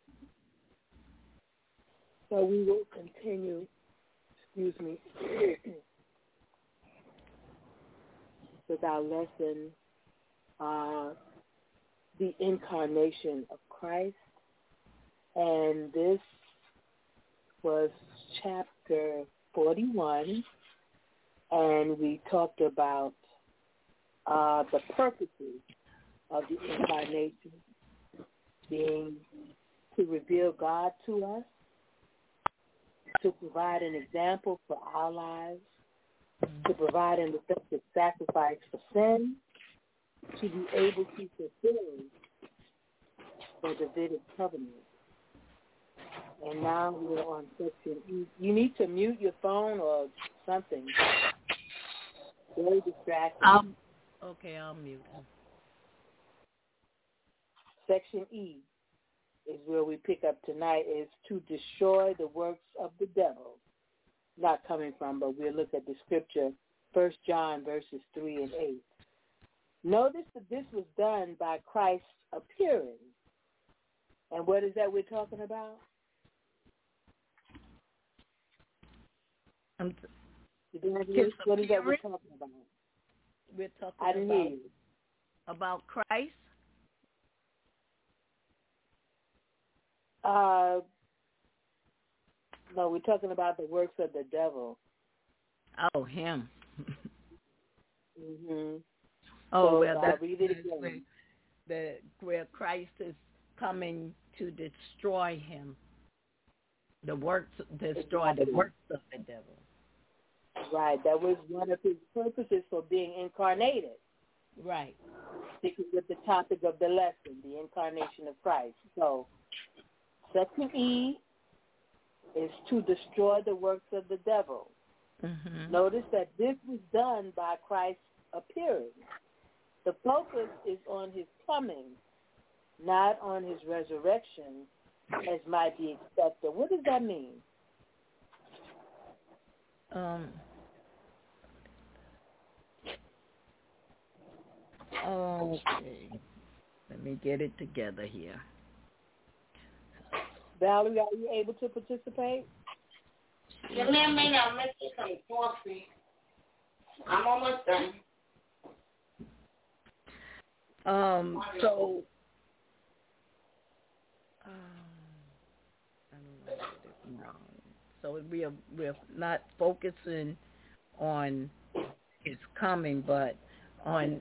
Speaker 10: So we will continue, with our lesson, the incarnation of Christ. And this was chapter 41, and we talked about the purposes of the incarnation being to reveal God to us, to provide an example for our lives, to provide an effective sacrifice for sin, to be able to fulfill the Davidic covenant. And now we're on section E. You need to mute your phone or something. Very distracting.
Speaker 2: Okay, I'll mute him.
Speaker 10: Section E is where we pick up tonight, is to destroy the works of the devil. Not coming from, but we'll look at the scripture, 1 John verses 3 and 8. Notice that this was done by Christ's appearing. And what is that we're talking about? What is that we're talking about?
Speaker 2: We're talking
Speaker 10: I didn't hear you.
Speaker 2: About Christ?
Speaker 10: No, we're talking about the works of the devil.
Speaker 2: Oh, him.
Speaker 10: Mm-hmm.
Speaker 2: Oh,
Speaker 10: so,
Speaker 2: well, that's
Speaker 10: read it again.
Speaker 2: Where Christ is coming to destroy him. Destroy the works of the devil.
Speaker 10: Right. That was one of his purposes for being incarnated.
Speaker 2: Right.
Speaker 10: Sticking with the topic of the lesson, the incarnation of Christ. So, section E is to destroy the works of the devil.
Speaker 2: Mm-hmm.
Speaker 10: Notice that this was done by Christ's appearing. The focus is on his coming, not on his resurrection, as might be expected. What does that mean?
Speaker 2: Okay. Let me get it together here.
Speaker 10: Valerie, are you able to participate?
Speaker 9: Yeah, ma'am, I'll make you some coffee. I'm almost done.
Speaker 2: So we're not focusing on his coming, but on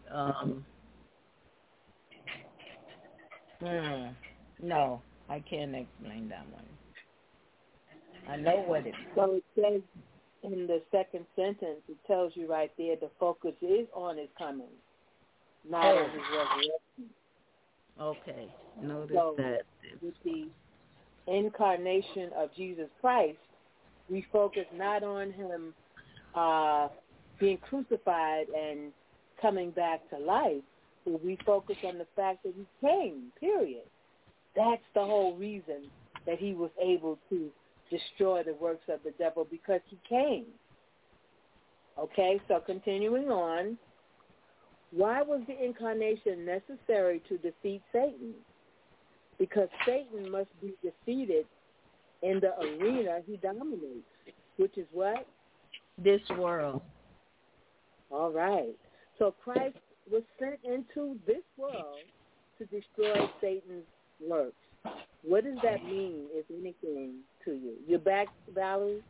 Speaker 2: no, I can't explain that one. I know what it is.
Speaker 10: So it says in the second sentence, it tells you right there the focus is on his coming, not on his resurrection.
Speaker 2: Okay. Notice
Speaker 10: so
Speaker 2: that.
Speaker 10: With the incarnation of Jesus Christ, we focus not on him being crucified and coming back to life, but we focus on the fact that he came, period. That's the whole reason that he was able to destroy the works of the devil, because he came. Okay, so continuing on, why was the incarnation necessary to defeat Satan? Because Satan must be defeated in the arena he dominates, which is what?
Speaker 2: This world.
Speaker 10: All right. So Christ was sent into this world to destroy Satan's works. What does that mean, if anything, to you? You're back, Valerie?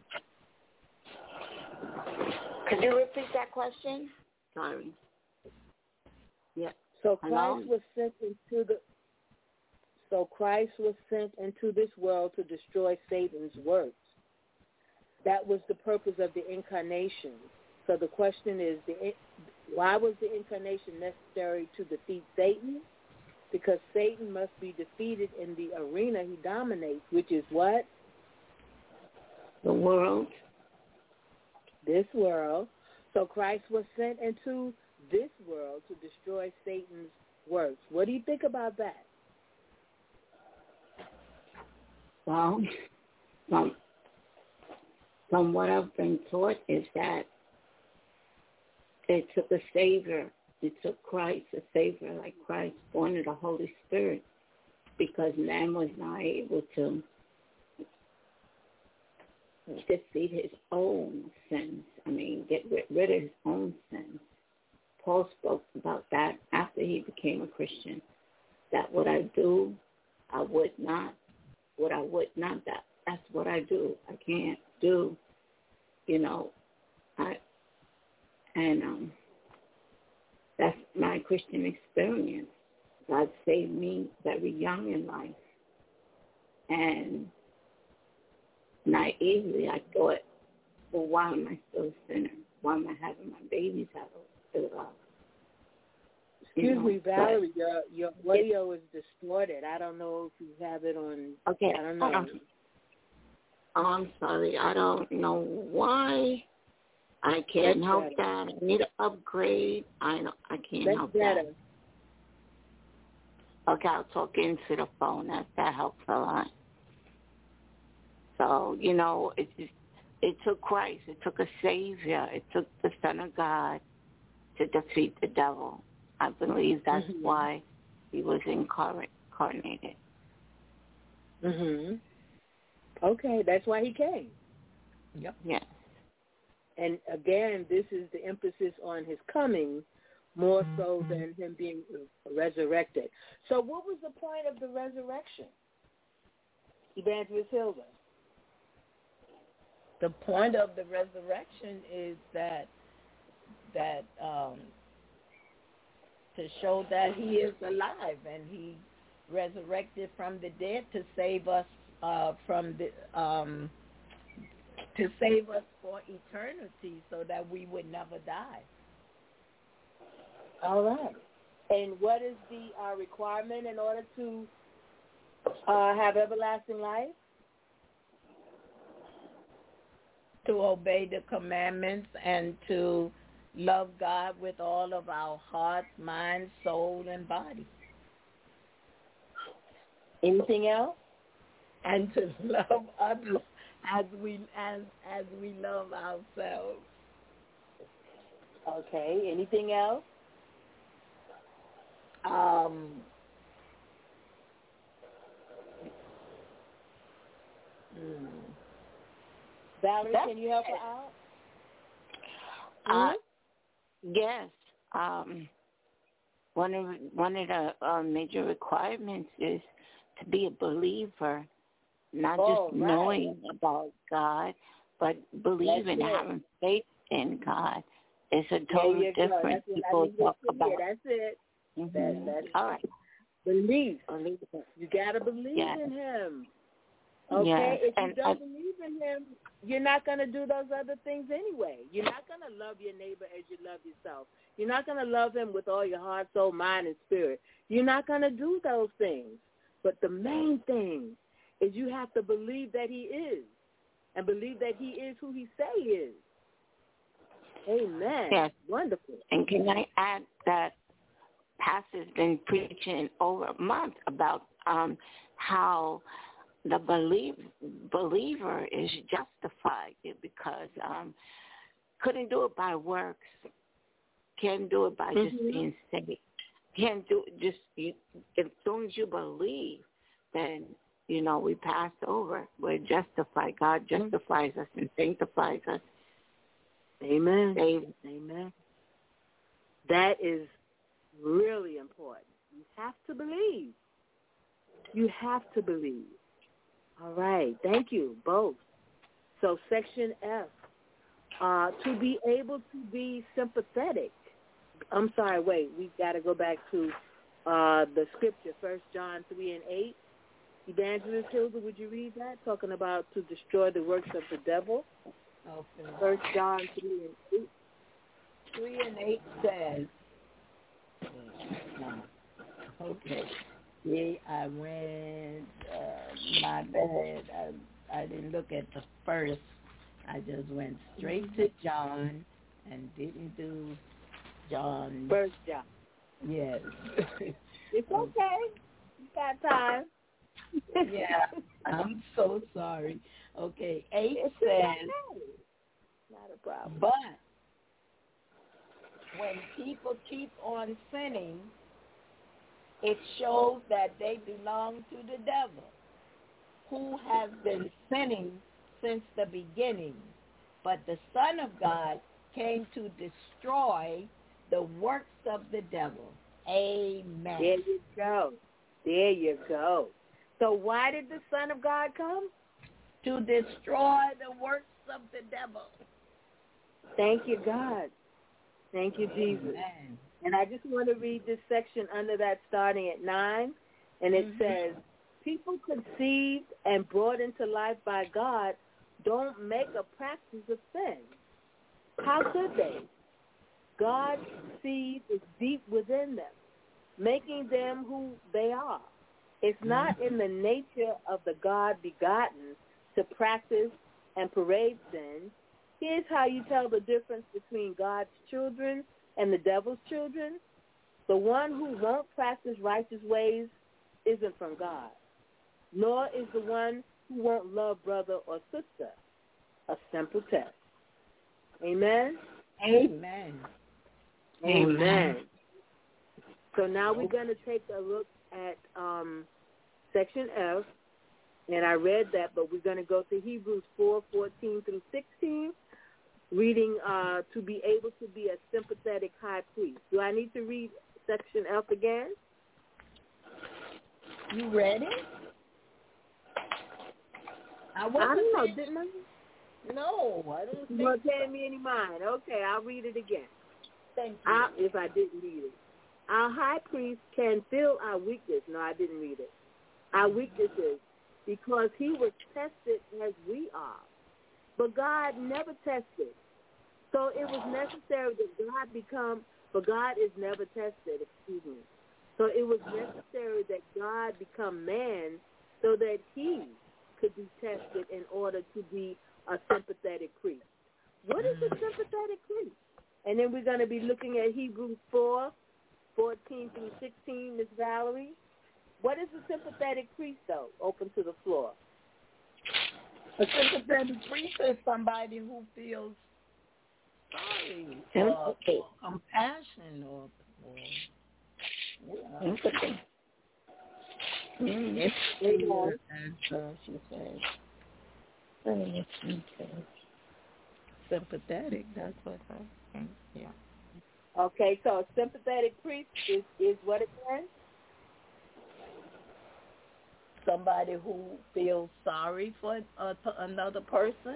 Speaker 9: Could you repeat that question? Sorry. Yeah.
Speaker 10: So Christ was sent into this world to destroy Satan's works. That was the purpose of the incarnation. So the question is, why was the incarnation necessary to defeat Satan? Because Satan must be defeated in the arena he dominates, which is what?
Speaker 9: The world.
Speaker 10: This world. So Christ was sent into this world to destroy Satan's works. What do you think about that?
Speaker 9: Well, from what I've been taught is that it took a Savior. It took Christ, a Savior like Christ, born of the Holy Spirit, because man was not able to defeat his own sins. I mean, get rid of his own sins. Paul spoke about that after he became a Christian, that what I do, I would not. What I would not, that's what I do. I can't do, that's my Christian experience. God saved me very young in life. And naively, I thought, well, why am I still a sinner? Why am I having my babies out of love?
Speaker 10: Excuse me, Valerie, your audio is distorted. I don't know if you have it on.
Speaker 9: Okay.
Speaker 10: I don't know.
Speaker 9: I'm sorry. I don't know why. I can't help that. I need to upgrade. I can't help that. Okay, I'll talk into the phone. That helps a lot. So, it took Christ. It took a Savior. It took the Son of God to defeat the devil. I believe that's why he was incarnated.
Speaker 10: Mhm. Okay, that's why he came.
Speaker 2: Yep.
Speaker 9: Yes.
Speaker 10: And again, this is the emphasis on his coming more so than him being resurrected. So what was the point of the resurrection, Evangelist Hilda?
Speaker 2: The point of the resurrection is that to show that he is alive and he resurrected from the dead to save us to save us for eternity, so that we would never die.
Speaker 10: All right. And what is the requirement in order to have everlasting life?
Speaker 2: To obey the commandments and to love God with all of our heart, mind, soul, and body.
Speaker 10: Anything else?
Speaker 2: And to love others as we love ourselves.
Speaker 10: Okay. Anything else? Valerie, can you help her out?
Speaker 9: Yes. One of the major requirements is to be a believer, not just knowing about God, but believing, having faith in God. It's a total difference. People talk about.
Speaker 10: That's it.
Speaker 9: Mm-hmm.
Speaker 10: That's
Speaker 9: all right.
Speaker 10: Believe. You got to believe in him. Okay?
Speaker 9: Yes.
Speaker 10: If you don't believe in him, you're not going to do those other things anyway. You're not going to love your neighbor as you love yourself. You're not going to love him with all your heart, soul, mind, and spirit. You're not going to do those things. But the main thing is you have to believe that he is, and believe that he is who he say he is. Amen.
Speaker 9: Yes.
Speaker 10: Wonderful.
Speaker 9: And can I add that Pastor's been preaching over a month about how the believer is justified because couldn't do it by works, can't do it by just being saved, can't do it just as soon as you believe, then we pass over. We're justified. God justifies us and sanctifies us.
Speaker 10: Amen. Amen. That is really important. You have to believe. You have to believe. All right. Thank you, both. So Section F, to be able to be sympathetic. I'm sorry, wait. We've got to go back to the scripture, 1 John 3:8. Evangelist Hilda, would you read that? Talking about to destroy the works of the devil.
Speaker 2: Okay.
Speaker 10: 1 John 3:8.
Speaker 2: 3:8 says, okay. See, I went, my bad. I didn't look at the first. I just went straight to John and didn't do John.
Speaker 10: 1 John.
Speaker 2: Yes.
Speaker 10: It's okay. You got time.
Speaker 2: Yeah, I'm so sorry. Okay, 8 says,
Speaker 10: not a problem.
Speaker 2: but when people keep on sinning, it shows that they belong to the devil, who has been sinning since the beginning. But the Son of God came to destroy the works of the devil. Amen.
Speaker 10: There you go. There you go. So why did the Son of God come?
Speaker 2: To destroy the works of the devil.
Speaker 10: Thank you, God. Thank you, Jesus.
Speaker 2: Amen.
Speaker 10: And I just want to read this section under that starting at 9. And it says, people conceived and brought into life by God don't make a practice of sin. How could they? God's seed is deep within them, making them who they are. It's not in the nature of the God begotten to practice and parade sin. Here's how you tell the difference between God's children and the devil's children. The one who won't practice righteous ways isn't from God, nor is the one who won't love brother or sister. A simple test. Amen?
Speaker 2: Amen.
Speaker 10: Amen. So now we're going to take a look at section F, and I read that, but we're going to go to Hebrews 4:14 through 16, reading to be able to be a sympathetic high priest. Do I need to read section F again?
Speaker 2: You ready?
Speaker 10: I don't know, didn't I?
Speaker 2: No, I don't think
Speaker 10: You won't pay me any mind. Okay, I'll read it again.
Speaker 2: Thank you.
Speaker 10: If I didn't read it. Our high priest can feel our weakness. No, I didn't read it. Our weaknesses, because he was tested as we are. But God never tested. So it was necessary that God is never tested, So it was necessary that God become man so that he could be tested in order to be a sympathetic priest. What is a sympathetic priest? And then we're going to be looking at Hebrews 4:14 through 16, Ms. Valerie. What is a sympathetic priest, though? Open to the floor.
Speaker 2: A sympathetic priest is somebody who feels sorry or compassion or
Speaker 9: empathy.
Speaker 2: She says. Sympathetic, that's what I think, yeah.
Speaker 10: Okay, so a sympathetic priest is what again?
Speaker 2: Somebody who feels sorry for another person.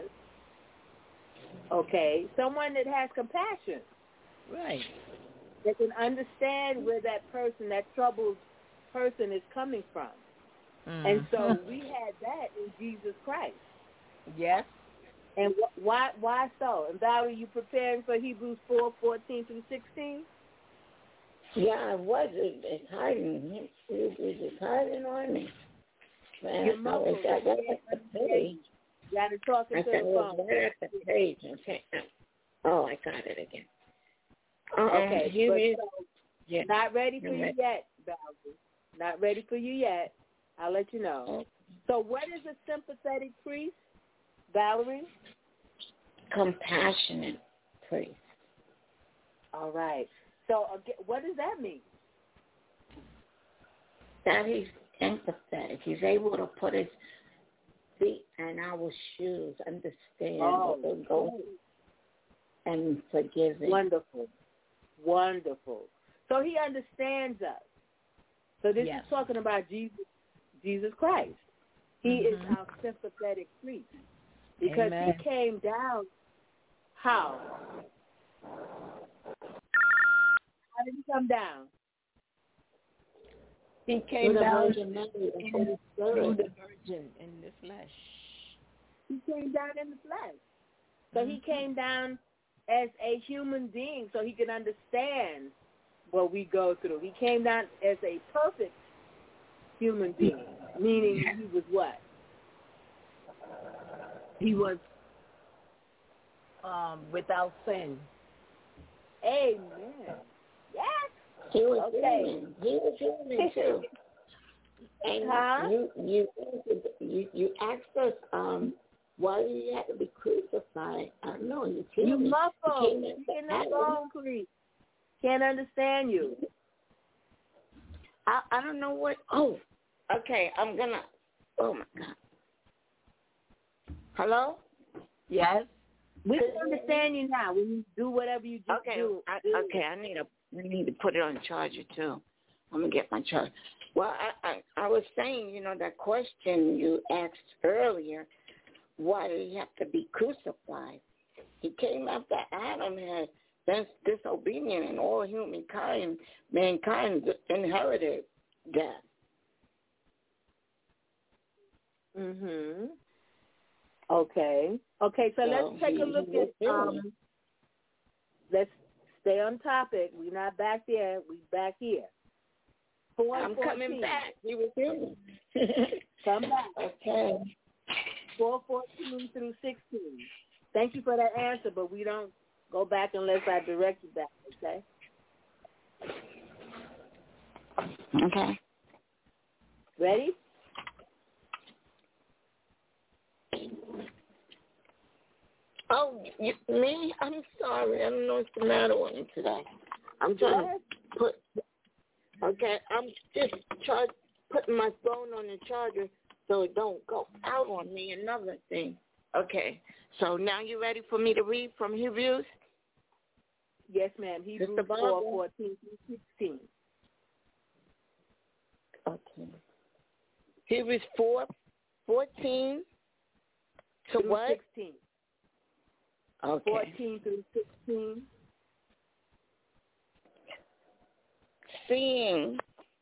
Speaker 10: Okay, someone that has compassion.
Speaker 2: Right.
Speaker 10: That can understand where that troubled person is coming from. Mm-hmm. And so we had that in Jesus Christ.
Speaker 2: Yes.
Speaker 10: And why so? And Valerie, you preparing for Hebrews 4:14 through 16?
Speaker 9: Yeah, I was. It's hiding. It's hiding on me.
Speaker 10: Your mother you got to talk into the phone.
Speaker 9: Right at the page. Okay. Oh, I got it again.
Speaker 10: Okay. Not ready for you yet, Valerie. Not ready for you yet. I'll let you know.
Speaker 9: Okay.
Speaker 10: So what is a sympathetic priest, Valerie?
Speaker 9: Compassionate priest.
Speaker 10: All right. So what does that mean?
Speaker 9: That he's empathetic. He's able to put his feet in our shoes, understand what we're going and forgive it.
Speaker 10: Wonderful. Wonderful. So he understands us. So this is talking about Jesus Christ. He is our sympathetic priest. Because he came down. How? How did he come down?
Speaker 2: He came down through the Virgin in the flesh.
Speaker 10: He came down in the flesh. So he came down as a human being so he could understand what we go through. He came down as a perfect human being, meaning he was what?
Speaker 2: He was without sin.
Speaker 10: Amen. Yes.
Speaker 9: He was human. He was human too. And you asked us why did he have to be crucified. I don't know.
Speaker 10: You muffled. Get in the phone, please. Can't understand you.
Speaker 9: I don't know what. Oh, okay. I'm gonna. Oh my God. Hello.
Speaker 10: Yes. We can understand you now. When you do whatever you just do.
Speaker 9: Okay. I need to put it on charger too. I'm gonna get my charger. Well, I was saying, that question you asked earlier. Why did he have to be crucified? He came after Adam had been disobedient, and all mankind inherited death.
Speaker 10: Mhm. Okay. So let's take a look at. Let's stay on topic. We're not back there. We're back here.
Speaker 9: I'm coming back. He was human.
Speaker 10: Come back.
Speaker 9: Okay.
Speaker 10: 4:14 through 16. Thank you for that answer, but we don't go back unless I direct you back, okay?
Speaker 9: Okay.
Speaker 10: Ready?
Speaker 9: Oh, me? I'm sorry. I don't know what's the matter with me today. I'm trying to put... Okay, I'm just putting my phone on the charger so it don't go out on me. Another thing. Okay, so now you ready for me to read from Hebrews?
Speaker 10: Yes, ma'am. Hebrews 4:14 through 16.
Speaker 9: Okay. Hebrews 4:14 to what?
Speaker 10: 16.
Speaker 9: Okay.
Speaker 10: 14 through 16.
Speaker 9: Seeing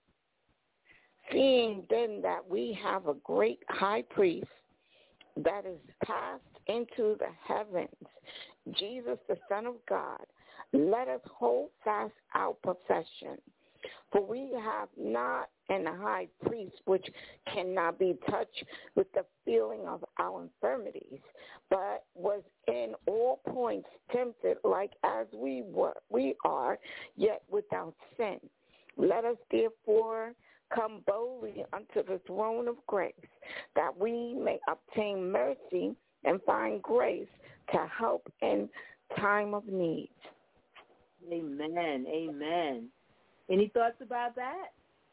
Speaker 9: then that we have a great high priest that is passed into the heavens, Jesus, the Son of God, let us hold fast our profession. For we have not an high priest which cannot be touched with the feeling of our infirmities, but was in all points tempted like as we are, yet without sin. Let us therefore come boldly unto the throne of grace, that we may obtain mercy and find grace to help in time of need.
Speaker 10: Amen. Amen. Any thoughts about that?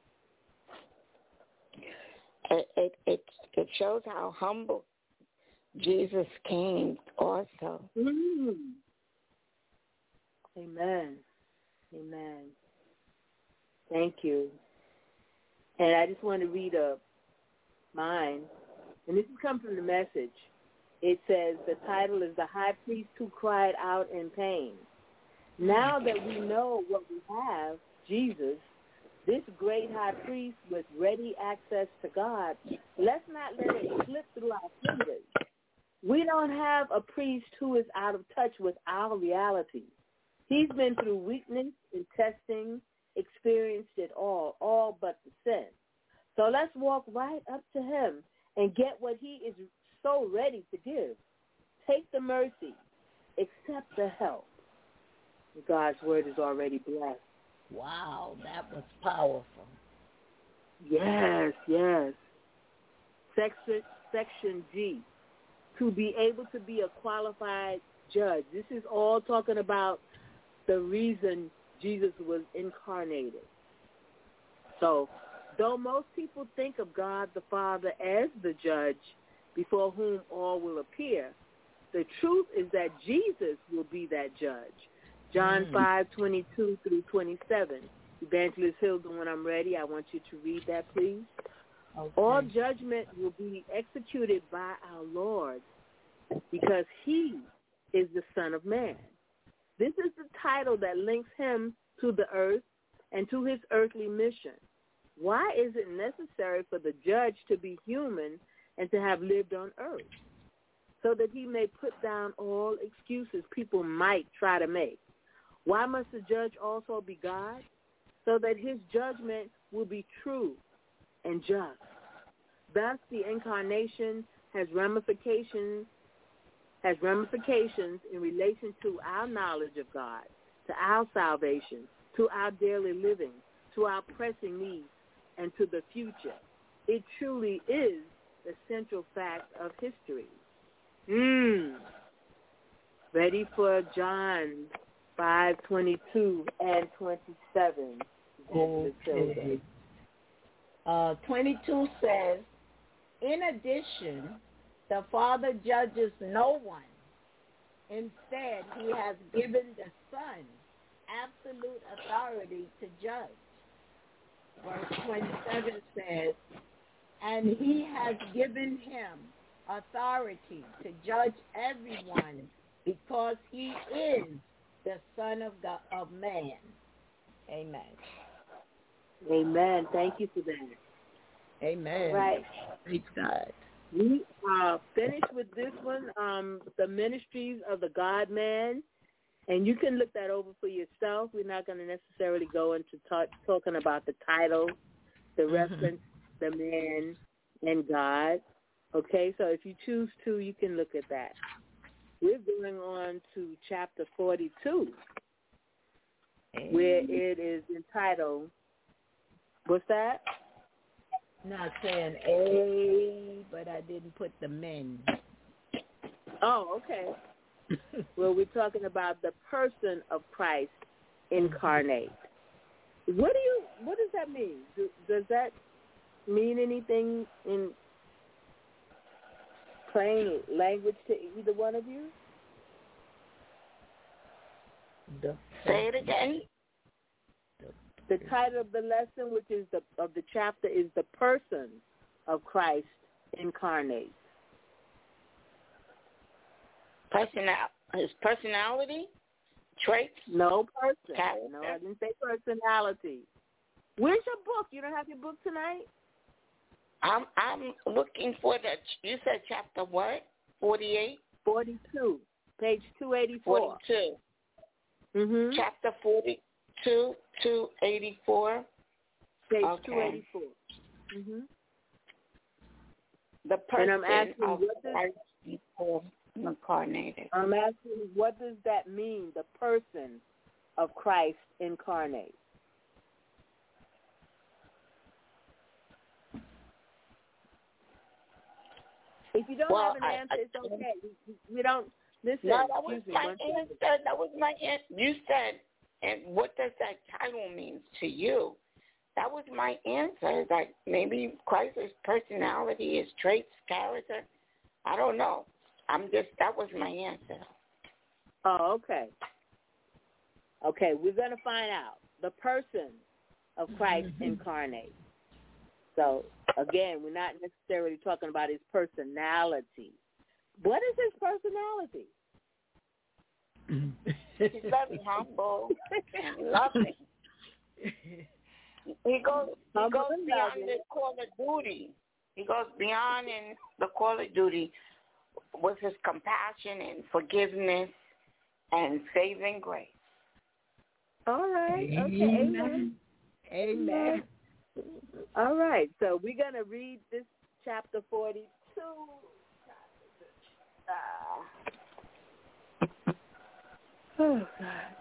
Speaker 9: It shows how humble Jesus came also.
Speaker 10: Mm. Amen. Amen. Thank you. And I just want to read mine. And this has come from the Message. It says, the title is The High Priest Who Cried Out in Pain. Now that we know what we have, Jesus, this great high priest with ready access to God, let's not let it slip through our fingers. We don't have a priest who is out of touch with our reality. He's been through weakness and testing, experienced it all but the sin. So let's walk right up to him and get what he is so ready to give. Take the mercy. Accept the help. God's word is already blessed.
Speaker 2: Wow, that was powerful.
Speaker 10: Yes. Section G, to be able to be a qualified judge. This is all talking about the reason Jesus was incarnated. So, though most people think of God the Father as the judge before whom all will appear, the truth is that Jesus will be that judge. John 5:22 through 27. Evangelist Hilda, when I'm ready, I want you to read that, please. Okay. All judgment will be executed by our Lord because he is the Son of Man. This is the title that links him to the earth and to his earthly mission. Why is it necessary for the judge to be human and to have lived on earth? So that he may put down all excuses people might try to make. Why must the judge also be God? So that his judgment will be true and just. Thus, the incarnation has ramifications in relation to our knowledge of God, to our salvation, to our daily living, to our pressing needs, and to the future. it truly is the central fact of history. Ready for John 5:22 and 27.
Speaker 2: Okay. 22 says, in addition, the Father judges no one. Instead, he has given the Son absolute authority to judge. Verse 27 says, and he has given him authority to judge everyone because he is the Son of God, of man. Amen.
Speaker 10: Amen. Thank you for that.
Speaker 2: Amen.
Speaker 10: Right.
Speaker 2: Praise God.
Speaker 10: We finished with this one, the Ministries of the God-Man, and you can look that over for yourself. We're not going to necessarily go into talking about the title, the reference, the man, and God. Okay, so if you choose to, you can look at that. We're going on to chapter 42, where it is entitled, what's that?
Speaker 2: Not saying A, but I didn't put the men.
Speaker 10: Oh, okay. Well, we're talking about the person of Christ incarnate. What does that mean? Does that mean anything in plain language to either one of you?
Speaker 9: Say it again.
Speaker 10: The title of the lesson, which is of the chapter, is the person of Christ incarnate.
Speaker 9: His personality, traits.
Speaker 10: No person.
Speaker 9: Character.
Speaker 10: No, I didn't say personality. Where's your book? You don't have your book tonight?
Speaker 9: I'm looking for you said chapter what? 48?
Speaker 10: 42. Page 284.
Speaker 9: 42. Chapter 42, 284.
Speaker 10: Page
Speaker 9: okay.
Speaker 10: 284.
Speaker 9: The person
Speaker 10: and I'm asking,
Speaker 9: of Christ incarnated.
Speaker 10: I'm asking, what does that mean, the person of Christ incarnate? If you don't have an answer, it's okay. We don't listen.
Speaker 9: No, that was my answer. That was my answer. You said, and what does that title mean to you? That was my answer. That maybe Christ's personality, his traits, character. I don't know. That was my answer.
Speaker 10: Oh, okay. Okay, we're going to find out. The person of Christ incarnate. So, again, we're not necessarily talking about his personality. What is his personality?
Speaker 9: He's very humble and loving. He goes beyond the call of duty. He goes beyond in the call of duty with his compassion and forgiveness and saving grace.
Speaker 10: All right. Okay. Amen.
Speaker 2: Amen.
Speaker 10: All right. So we're going to read this chapter 42. Oh, God.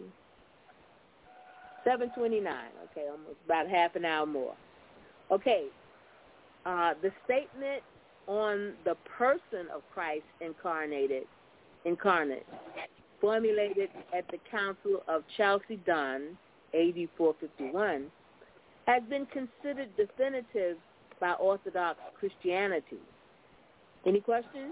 Speaker 10: 7:29. Okay, almost about half an hour more. Okay. The statement on the person of Christ incarnate, formulated at the Council of Chalcedon, AD 451, has been considered definitive by Orthodox Christianity. Any questions?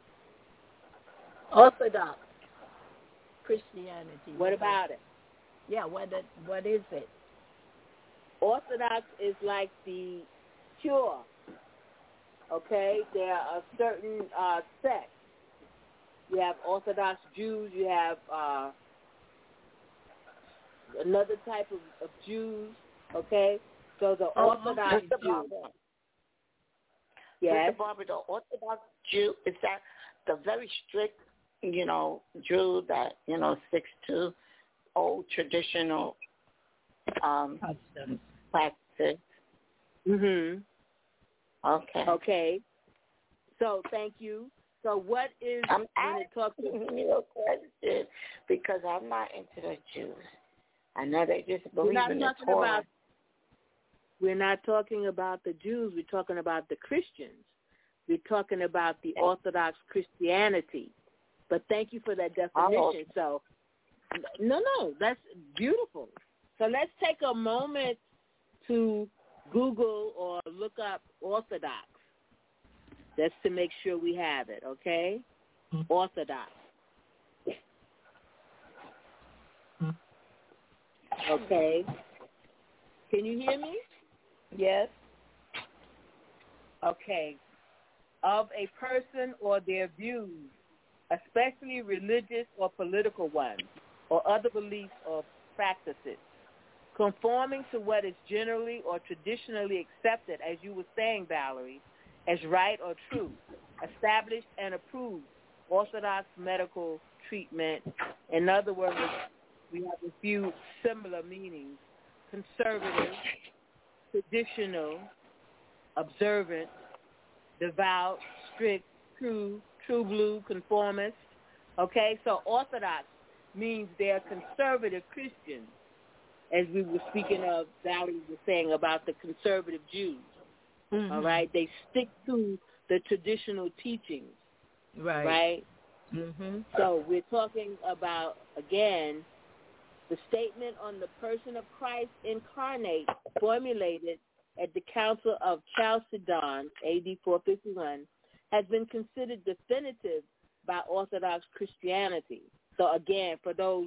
Speaker 2: Orthodox Christianity.
Speaker 10: What about it?
Speaker 2: Yeah, what is it?
Speaker 10: Orthodox is like the pure. Okay, there are certain sects. You have Orthodox Jews. You have another type of Jews. Okay, so the Orthodox Jew. Yes.
Speaker 9: Mr. Barbara, the Orthodox Jew, is that the very strict, Jew that, sticks to old traditional practices? Okay. So thank you. So what is I'm asking you a question because I'm not into the Jews. I know they just believe in the Torah.
Speaker 10: we're not talking about the Jews. We're talking about the Christians. We're talking about the Orthodox Christianity. But thank you for that definition. So, no, that's beautiful. So let's take a moment to Google or look up Orthodox, just to make sure we have it, okay? Orthodox. Okay. Can you hear me?
Speaker 2: Yes.
Speaker 10: Okay. Of a person or their views, especially religious or political ones, or other beliefs or practices, conforming to what is generally or traditionally accepted, as you were saying, Valerie, as right or true, established and approved orthodox medical treatment. In other words, we have a few similar meanings: conservative, traditional, observant, devout, strict, true, true blue, conformist. Okay, so Orthodox means they're conservative Christians, as we were speaking of, Valerie was saying about the conservative Jews. Mm-hmm. All right, they stick to the traditional teachings. Right? Mm-hmm. So we're talking about, again, the statement on the person of Christ incarnate formulated at the Council of Chalcedon, A.D. 451, has been considered definitive by Orthodox Christianity. So again, for those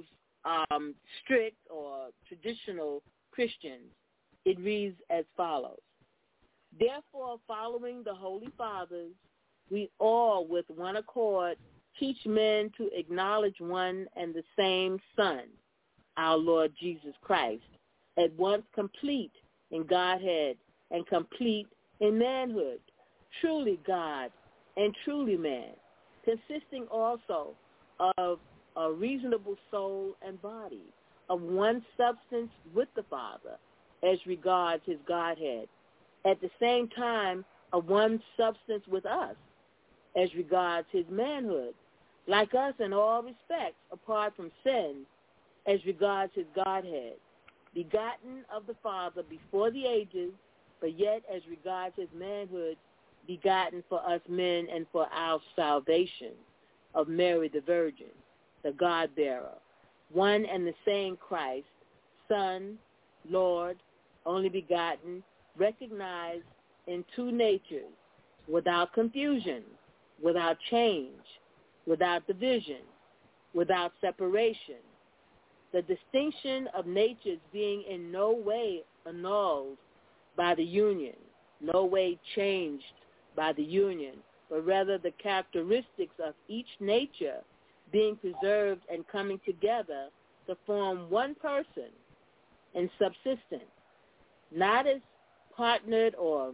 Speaker 10: strict or traditional Christians, it reads as follows. Therefore, following the Holy Fathers, we all with one accord teach men to acknowledge one and the same Son, our Lord Jesus Christ, at once complete in Godhead and complete in manhood, truly God and truly man, consisting also of a reasonable soul and body, of one substance with the Father as regards his Godhead, at the same time of one substance with us as regards his manhood, like us in all respects, apart from sin, as regards his Godhead, begotten of the Father before the ages, but yet as regards his manhood, begotten for us men and for our salvation, of Mary the Virgin, the God-bearer, one and the same Christ, Son, Lord, only begotten, recognized in two natures, without confusion, without change, without division, without separation, the distinction of natures being in no way annulled by the union, no way changed by the union, but rather the characteristics of each nature being preserved and coming together to form one person and subsistent, not as partnered or,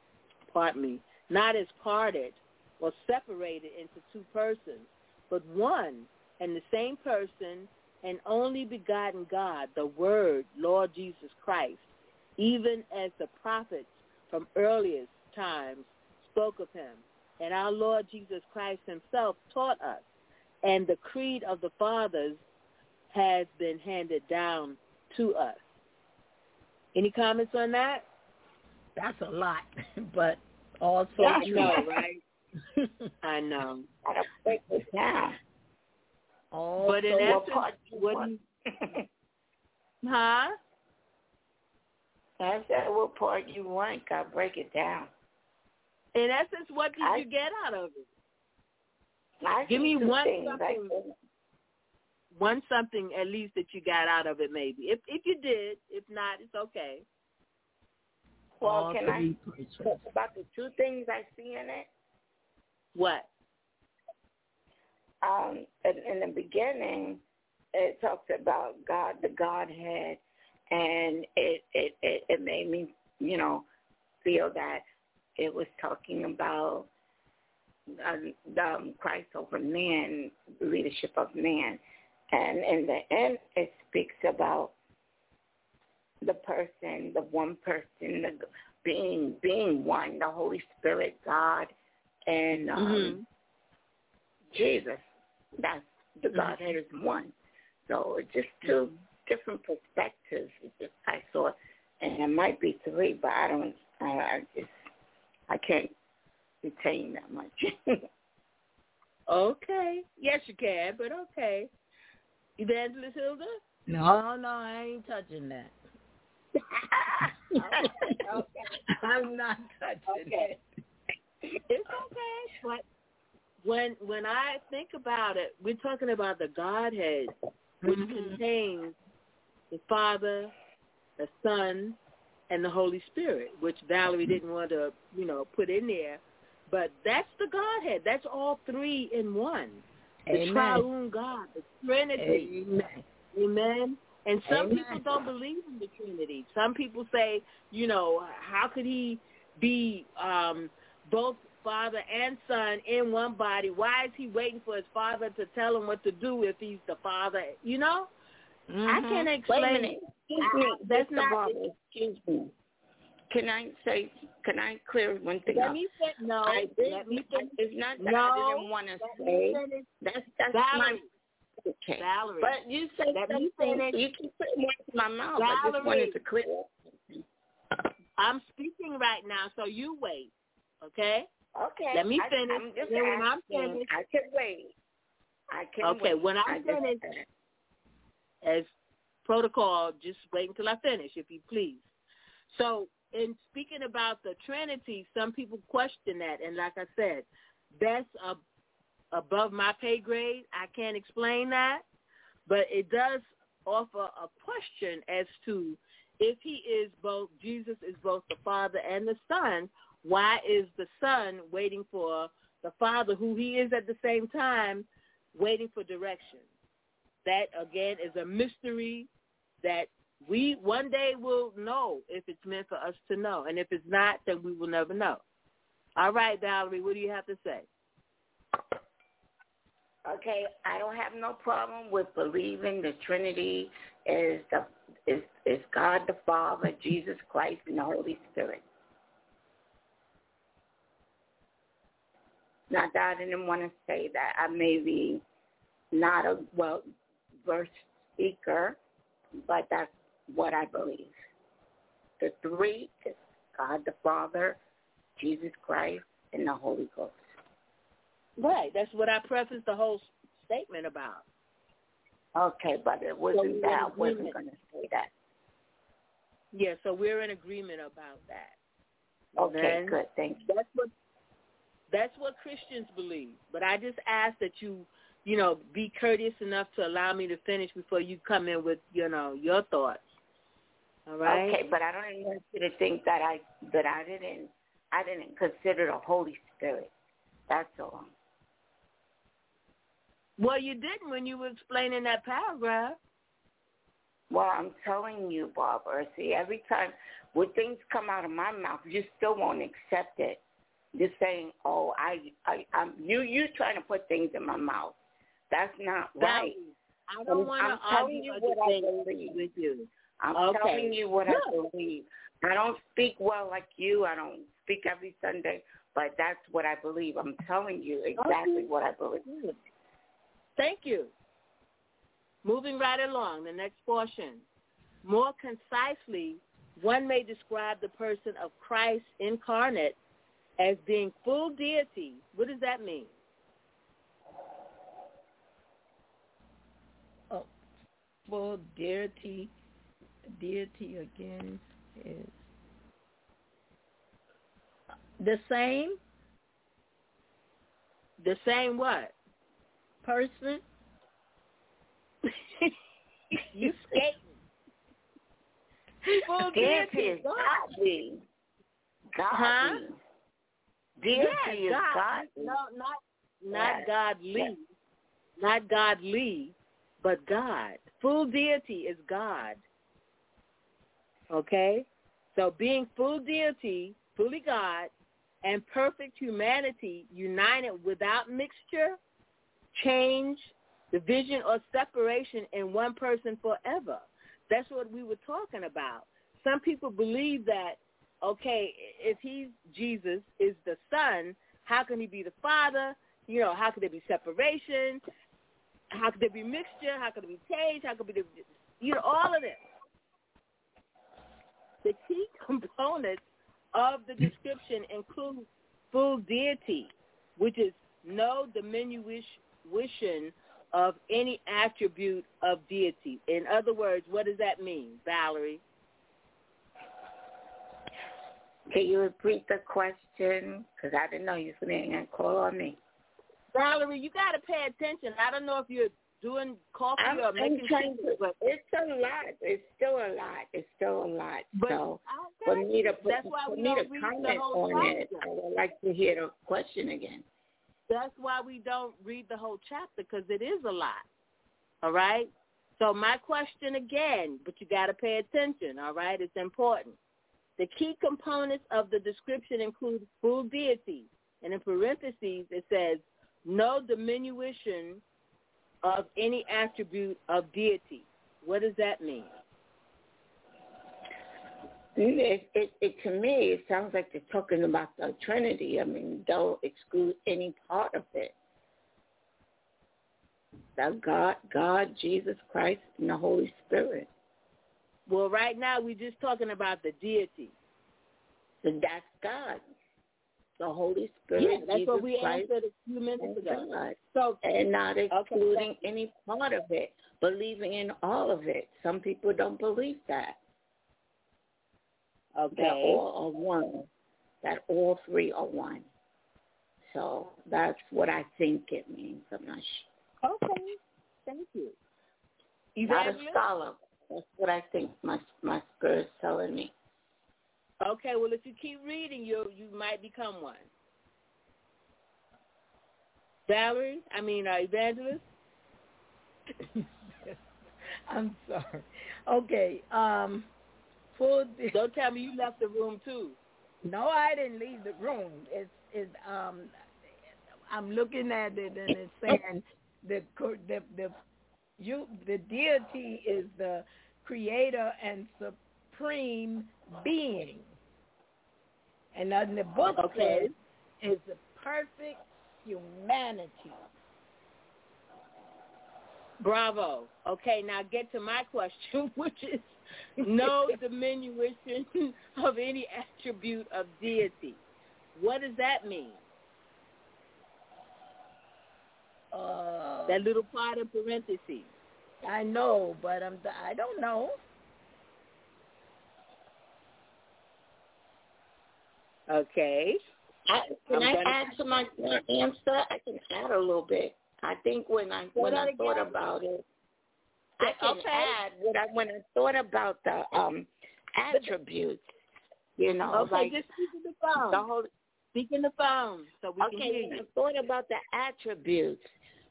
Speaker 10: not as parted or separated into two persons, but one and the same person and only begotten God, the Word, Lord Jesus Christ, even as the prophets from earliest times spoke of him, and our Lord Jesus Christ himself taught us, and the creed of the fathers has been handed down to us. Any comments on that?
Speaker 2: That's a lot, but also
Speaker 10: I know, right? I know.
Speaker 9: I don't break it down.
Speaker 10: But in essence, what you... Huh?
Speaker 9: I said, what part you want, God, break it down.
Speaker 10: In essence, what did you get out of it? Give me one something at least that you got out of it, maybe. If you did, if not, it's okay.
Speaker 9: Well, can I talk about the two things I see in it?
Speaker 10: What?
Speaker 9: In the beginning, it talks about God, the Godhead, and it made me, feel that it was talking about Christ over man, leadership of man. And in the end, it speaks about the person, the one person, being one, the Holy Spirit, God, and Jesus. That's the Godhead is one. So it's just two different perspectives. I saw and it might be 3, but I can't retain that much.
Speaker 10: Okay. Yes, you can, but okay. Evangelist Hilda?
Speaker 2: No, I ain't touching that.
Speaker 10: Okay.
Speaker 2: I'm not touching it.
Speaker 10: It's okay, but when I think about it, we're talking about the Godhead, which contains the Father, the Son, and the Holy Spirit, which Valerie didn't want to, put in there. But that's the Godhead. That's all 3 in one. The
Speaker 2: Amen.
Speaker 10: triune God, the Trinity.
Speaker 2: Amen.
Speaker 10: Amen. And some
Speaker 2: Amen.
Speaker 10: people don't believe in the Trinity. Some people say, how could he be both Father and Son in one body? Why is he waiting for his Father to tell him what to do if he's the Father? I can't explain.
Speaker 9: Wait a minute. Excuse me.
Speaker 10: That's not.
Speaker 9: Barbara, excuse me. Can I clear one thing
Speaker 10: Let
Speaker 9: up?
Speaker 10: me say no. Let me finish.
Speaker 9: It's not that
Speaker 10: no,
Speaker 9: I didn't want to say. That's
Speaker 10: Valerie.
Speaker 9: my okay.
Speaker 10: Valerie.
Speaker 9: But you said
Speaker 10: let
Speaker 9: something.
Speaker 10: Me finish.
Speaker 9: You keep putting words in my mouth.
Speaker 10: Valerie.
Speaker 9: I just wanted to clear.
Speaker 10: I'm speaking right now, so you wait. Okay.
Speaker 9: Okay.
Speaker 10: Let me finish.
Speaker 9: I'm just
Speaker 10: then when I'm
Speaker 9: asking.
Speaker 10: finished,
Speaker 9: I can wait.
Speaker 10: Okay.
Speaker 9: Wait.
Speaker 10: When I'm finished, as protocol, just wait until I finish, if you please. So, in speaking about the Trinity, some people question that, and like I said, that's above my pay grade. I can't explain that, but it does offer a question as to if Jesus is both the Father and the Son, why is the Son waiting for the Father, who he is at the same time, waiting for direction? That, again, is a mystery that we one day will know if it's meant for us to know. And if it's not, then we will never know. All right, Valerie, what do you have to say?
Speaker 9: Okay, I don't have no problem with believing the Trinity is God the Father, Jesus Christ, and the Holy Spirit. Not that I didn't want to say that. I may be not a well-versed speaker, but that's what I believe. The 3 is God the Father, Jesus Christ, and the Holy Ghost.
Speaker 10: Right. That's what I prefaced the whole statement about.
Speaker 9: Okay, but it wasn't that. I wasn't going to say that.
Speaker 10: Yeah, so we're in agreement about that.
Speaker 9: Okay, good. Thank you.
Speaker 10: That's what Christians believe. But I just ask that you be courteous enough to allow me to finish before you come in with, your thoughts. All right?
Speaker 9: Okay, but I don't want you to think that I didn't consider the Holy Spirit. That's all.
Speaker 10: Well, you didn't when you were explaining that paragraph.
Speaker 9: Well, I'm telling you, Barbara. See, every time when things come out of my mouth, you still won't accept it. You're saying, "Oh, I'm you trying to put things in my mouth." That's not right.
Speaker 10: I don't want to argue
Speaker 9: what I believe
Speaker 10: with you.
Speaker 9: I'm telling you what I believe. I don't speak well like you. I don't speak every Sunday, but that's what I believe. I'm telling you exactly what I believe.
Speaker 10: Thank you. Moving right along, the next portion. More concisely, one may describe the person of Christ incarnate as being full deity. What does that mean?
Speaker 2: Oh, full deity. Deity again is the same.
Speaker 10: The same what?
Speaker 2: Person.
Speaker 10: You skating. Full
Speaker 9: deity is godly. Godly. Deity is godly.
Speaker 10: No, not godly. Not godly, but God. Full deity is God. Okay? So being full deity, fully God, and perfect humanity united without mixture, change, division, or separation in one person forever. That's what we were talking about. Some people believe that, okay, if Jesus is the Son, how can he be the Father? How could there be separation? How could there be mixture? How could there be change? How could there be, all of this? The key components of the description include full deity, which is no diminution of any attribute of deity. In other words, what does that mean, Valerie?
Speaker 9: Can you repeat the question? Because I didn't know you were going to call on me.
Speaker 10: Valerie, you got to pay attention. I don't know if you're doing coffee or making tea, but
Speaker 9: it's a lot. It's still a lot. It's still a lot.
Speaker 10: But
Speaker 9: so for me to comment on
Speaker 10: chapter.
Speaker 9: it, I would like to hear the question again.
Speaker 10: That's why we don't read the whole chapter, because it is a lot. All right? So my question again, but you got to pay attention, all right? It's important. The key components of the description include full deity, and in parentheses it says, no diminution of any attribute of deity. What does that mean?
Speaker 9: To me, it sounds like they're talking about the Trinity. I mean, don't exclude any part of it. That God, Jesus Christ, and the Holy Spirit.
Speaker 10: Well, right now we're just talking about the deity.
Speaker 9: So that's God. The Holy Spirit,
Speaker 10: yeah, that's
Speaker 9: Jesus
Speaker 10: what we
Speaker 9: Christ,
Speaker 10: answered a few minutes ago.
Speaker 9: God.
Speaker 10: So,
Speaker 9: and not excluding any part of it, believing in all of it. Some people don't believe that.
Speaker 10: Okay.
Speaker 9: That all are one. That all three are one. So that's what I think it means. I'm not sure.
Speaker 10: Okay. Thank you.
Speaker 9: Not a scholar. That's what I think my spirit's telling me.
Speaker 10: Okay, well, if you keep reading, you might become one. Valerie? Evangelist?
Speaker 2: I'm sorry. Okay.
Speaker 10: Don't tell me you left the room, too.
Speaker 2: No, I didn't leave the room. I'm looking at it, and it's saying the deity is the creator and supreme being. And then the book says is the perfect humanity.
Speaker 10: Bravo. Okay, now get to my question, which is no diminution of any attribute of deity. What does that mean? That little part in parentheses.
Speaker 2: I know, but I don't know.
Speaker 10: Okay.
Speaker 9: Can I add to my answer? I can add a little bit. I think when I thought about it, I can add when I thought about the attributes.
Speaker 10: Okay, just speak in the phone. Speak in the phone so we can hear you.
Speaker 9: I thought about the attributes.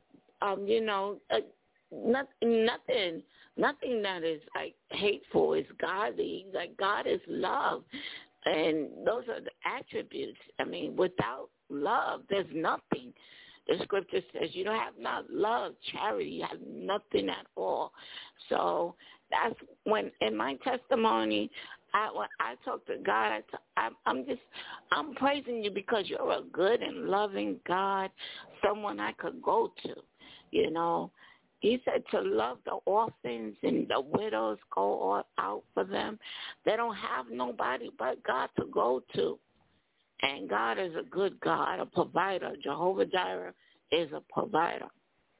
Speaker 9: Nothing that is like hateful is godly. Like God is love. And those are the attributes. I mean, without love, there's nothing. The scripture says you don't have not love, charity, you have nothing at all. So that's when, in my testimony, when I talk to God, I'm praising you because you're a good and loving God, someone I could go to, He said to love the orphans and the widows, go all out for them. They don't have nobody but God to go to. And God is a good God, a provider. Jehovah Jireh is a provider.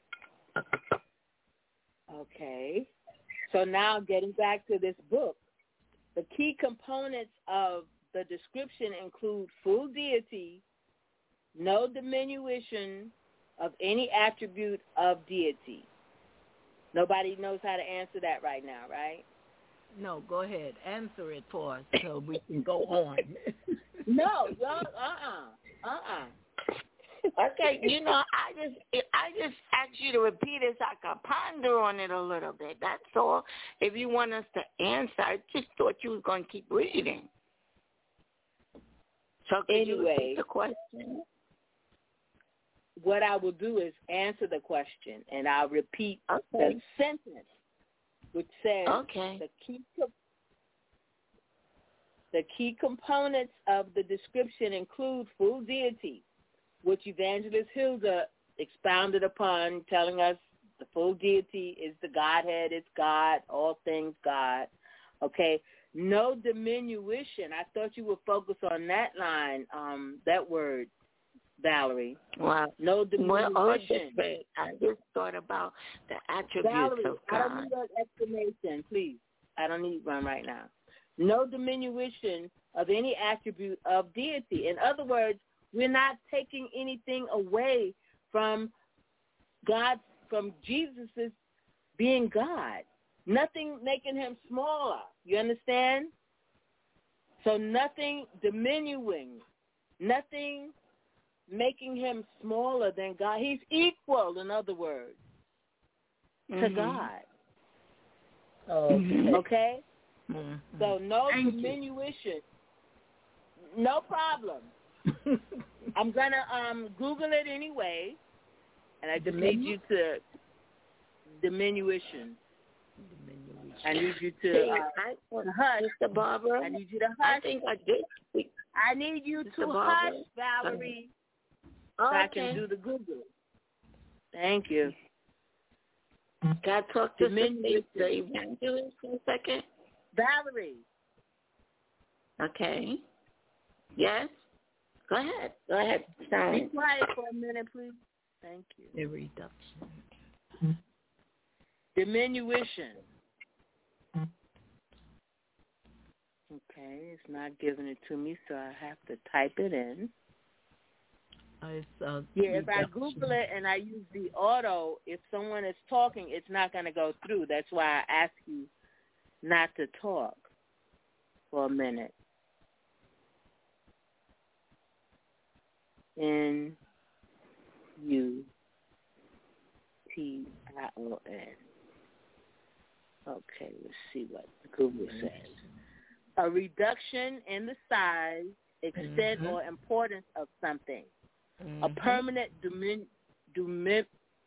Speaker 10: Okay. So now getting back to this book, the key components of the description include full deity, no diminution of any attribute of deity. Nobody knows how to answer that right now, right?
Speaker 2: No, go ahead. Answer it for us so we can go on.
Speaker 10: No,
Speaker 9: Okay, I just asked you to repeat it so I can ponder on it a little bit. That's all. If you want us to answer, I just thought you were going to keep reading. So could you repeat the question?
Speaker 10: What I will do is answer the question, and I'll repeat the sentence, which says the key components of the description include full deity, which Evangelist Hilda expounded upon, telling us the full deity is the Godhead, it's God, all things God. Okay, No diminution. I thought you would focus on that line, that word, Valerie.
Speaker 9: Well,
Speaker 10: no diminution.
Speaker 9: I just thought about the attributes
Speaker 10: Valerie,
Speaker 9: of God.
Speaker 10: I don't need an explanation, please. I don't need one right now. No diminution of any attribute of deity. In other words, we're not taking anything away from God, from Jesus' being God. Nothing making him smaller. You understand? So nothing diminuing, nothing making him smaller than God. He's equal, in other words, to God. Okay?
Speaker 2: Mm-hmm.
Speaker 10: So no diminution. No problem. I'm going to Google it anyway, and I just need you to diminution. I need you to hush.
Speaker 9: Mr. Barbara,
Speaker 10: I need you to hush.
Speaker 9: I think I did.
Speaker 10: I need you to hush, Valerie, so I can do the Google. Thank you.
Speaker 9: Can I talk to the evangelist for a second?
Speaker 10: Valerie.
Speaker 9: Okay. Yes? Go ahead. Go ahead. Sorry.
Speaker 10: Be quiet for a minute, please. Thank you.
Speaker 2: The reduction.
Speaker 10: Diminution. Okay, it's not giving it to me, so I have to type it in. If I Google it and I use the auto, if someone is talking, it's not going to go through. That's why I ask you not to talk for a minute. N-U-T-I-O-N. Okay, let's see what Google says. A reduction in the size, extent, or importance of something. A permanent diminution.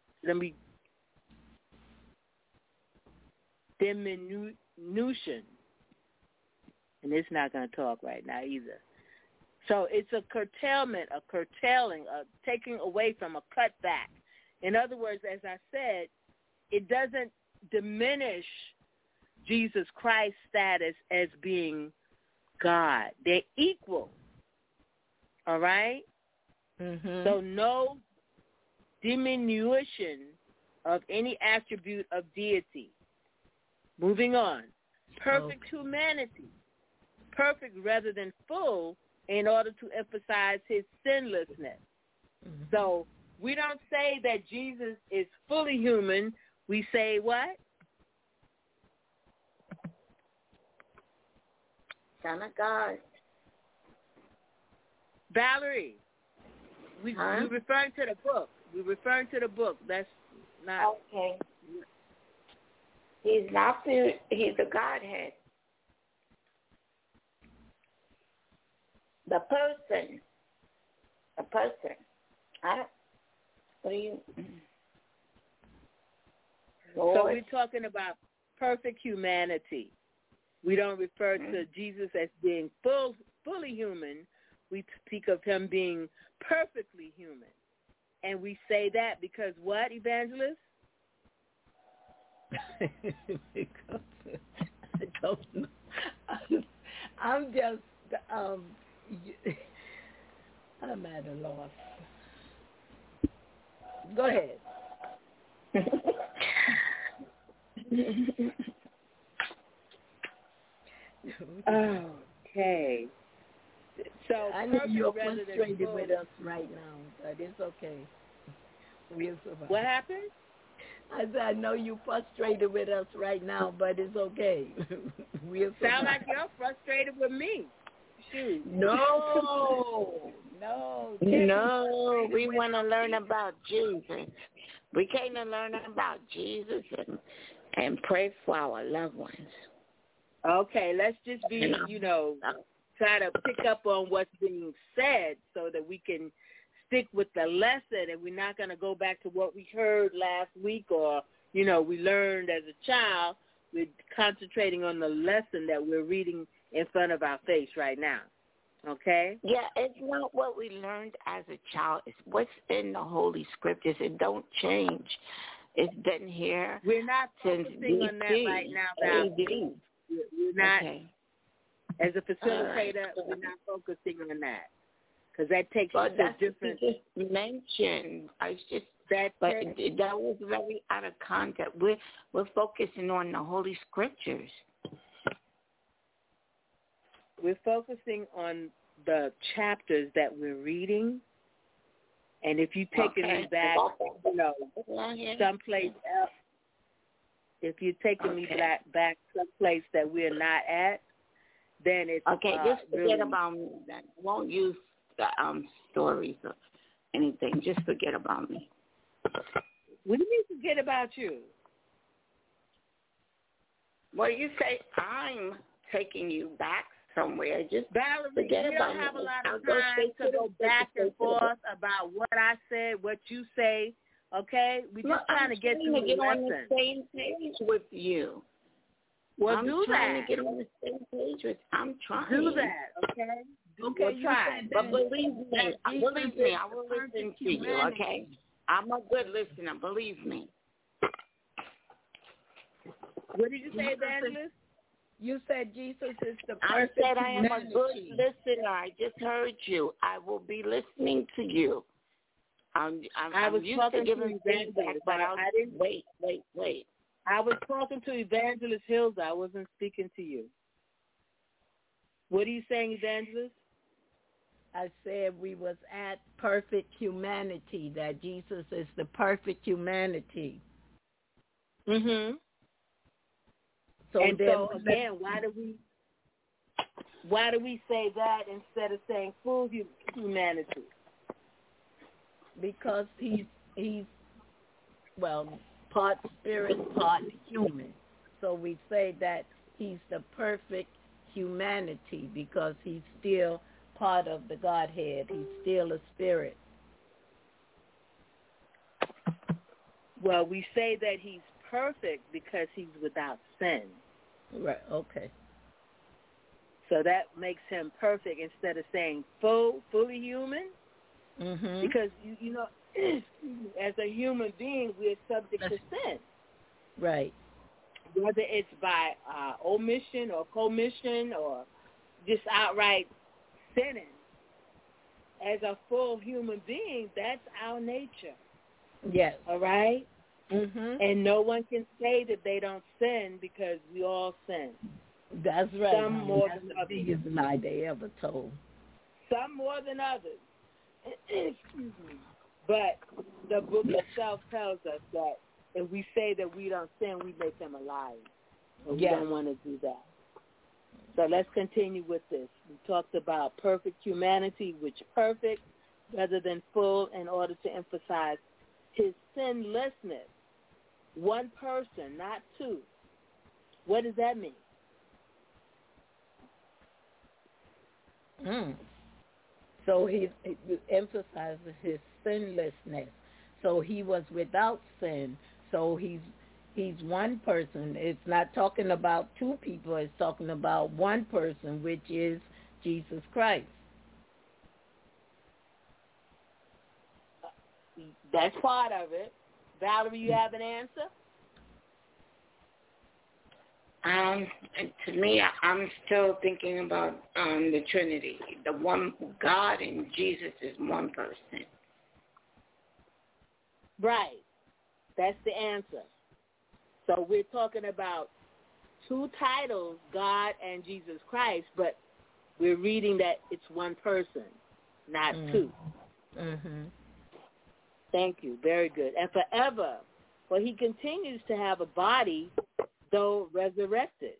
Speaker 10: And it's not going to talk right now either. So it's a curtailment, a curtailing, a taking away from, a cutback. In other words, as I said, it doesn't diminish Jesus Christ's status as being God. They're equal. All right? So no diminution of any attribute of deity. Moving on. Perfect humanity. Perfect rather than full, in order to emphasize his sinlessness. So we don't say that Jesus is fully human. We say what?
Speaker 9: Son of God.
Speaker 10: Valerie, we're referring to the book. We're referring to the book. That's not...
Speaker 9: Okay. He's not... He's a Godhead. The person. What do you... Lord.
Speaker 10: So we're talking about perfect humanity. We don't refer to Jesus as being fully human. We speak of him being perfectly human. And we say that because what, Evangelist?
Speaker 2: Because I don't know. I'm just, I'm at a loss. Go ahead.
Speaker 10: Okay. So
Speaker 2: I know you're frustrated with us right now, but it's okay. We'll survive.
Speaker 10: What happened?
Speaker 2: I said, I know you're frustrated with us right now, but it's okay. We'll survive.
Speaker 10: Sound like you're frustrated with me. Shoot.
Speaker 2: No,
Speaker 9: we want to learn about Jesus. We came to learn about Jesus and pray for our loved ones.
Speaker 10: Okay, let's just be, try to pick up on what's being said so that we can stick with the lesson, and we're not going to go back to what we heard last week or, we learned as a child. We're concentrating on the lesson that we're reading in front of our face right now. Okay?
Speaker 9: Yeah, it's not what we learned as a child. It's what's in the Holy Scriptures. It don't change. It's been here.
Speaker 10: We're not focusing on that right now, Valerie. We're not.
Speaker 9: Okay.
Speaker 10: As a facilitator, we're not focusing on that because that takes you to different.
Speaker 9: Just mentioned. That was very out of context. We're focusing on the Holy Scriptures.
Speaker 10: We're focusing on the chapters that we're reading, and if you're taking me back, someplace else, if you're taking me back someplace that we're not at, then it's
Speaker 9: just forget about me. Then I won't use the stories or anything. Just forget about me.
Speaker 10: What do you mean forget about you?
Speaker 9: Well, you say I'm taking you back somewhere. Just
Speaker 10: Valerie,
Speaker 9: forget
Speaker 10: we
Speaker 9: about
Speaker 10: don't have
Speaker 9: me.
Speaker 10: a lot of time to go back and forth about what I said, what you say. Okay, we're just trying to get through the lesson.
Speaker 9: On the same page with you.
Speaker 10: Well,
Speaker 9: I'm
Speaker 10: do
Speaker 9: trying
Speaker 10: that.
Speaker 9: to get on the same page with. I'm trying.
Speaker 10: Do that, okay?
Speaker 2: Okay,
Speaker 10: try.
Speaker 9: But believe me, I will listen to you. Okay, I'm a good listener. Believe me.
Speaker 10: What did you say, Evangelist?
Speaker 2: You said Jesus is the perfect
Speaker 9: I said I am
Speaker 2: humanity.
Speaker 9: a good listener. I just heard you. I will be listening to you. I'm used to giving feedback, but I didn't. Wait.
Speaker 10: I was talking to Evangelist Hills. I wasn't speaking to you. What are you saying, Evangelist?
Speaker 2: I said we was at perfect humanity, that Jesus is the perfect humanity.
Speaker 10: Mm-hmm.
Speaker 2: So
Speaker 10: again, why do we say that instead of saying full humanity?
Speaker 2: Because he's part spirit, part human. So we say that he's the perfect humanity because he's still part of the Godhead. He's still a spirit.
Speaker 10: Well, we say that he's perfect because he's without sin.
Speaker 2: Right, okay.
Speaker 10: So that makes him perfect instead of saying fully human.
Speaker 2: Mm-hmm.
Speaker 10: Because, you know, as a human being, we're subject to sin.
Speaker 2: Right.
Speaker 10: Whether it's by omission or commission or just outright sinning. As a full human being, that's our nature.
Speaker 2: Yes.
Speaker 10: All right?
Speaker 2: Mm-hmm.
Speaker 10: And no one can say that they don't sin because we all sin.
Speaker 2: That's right.
Speaker 10: Some more than others.
Speaker 2: The biggest lie they ever told.
Speaker 10: Some more than others. Excuse me. But the book itself tells us that if we say that we don't sin, we make them a liar. And we don't want to do that. So let's continue with this. We talked about perfect humanity, which perfect rather than full, in order to emphasize his sinlessness. One person, not two. What does that mean?
Speaker 2: So he emphasizes his sinlessness. So he was without sin. So he's one person. It's not talking about two people. It's talking about one person, which is Jesus Christ.
Speaker 10: That's part of it. Valerie, you have an answer?
Speaker 9: To me, I'm still thinking about the Trinity. The one God and Jesus is one person.
Speaker 10: Right. That's the answer. So we're talking about two titles, God and Jesus Christ, but we're reading that it's one person, not two.
Speaker 2: Mm-hmm.
Speaker 10: Thank you. Very good. And forever, well, he continues to have a body, though resurrected.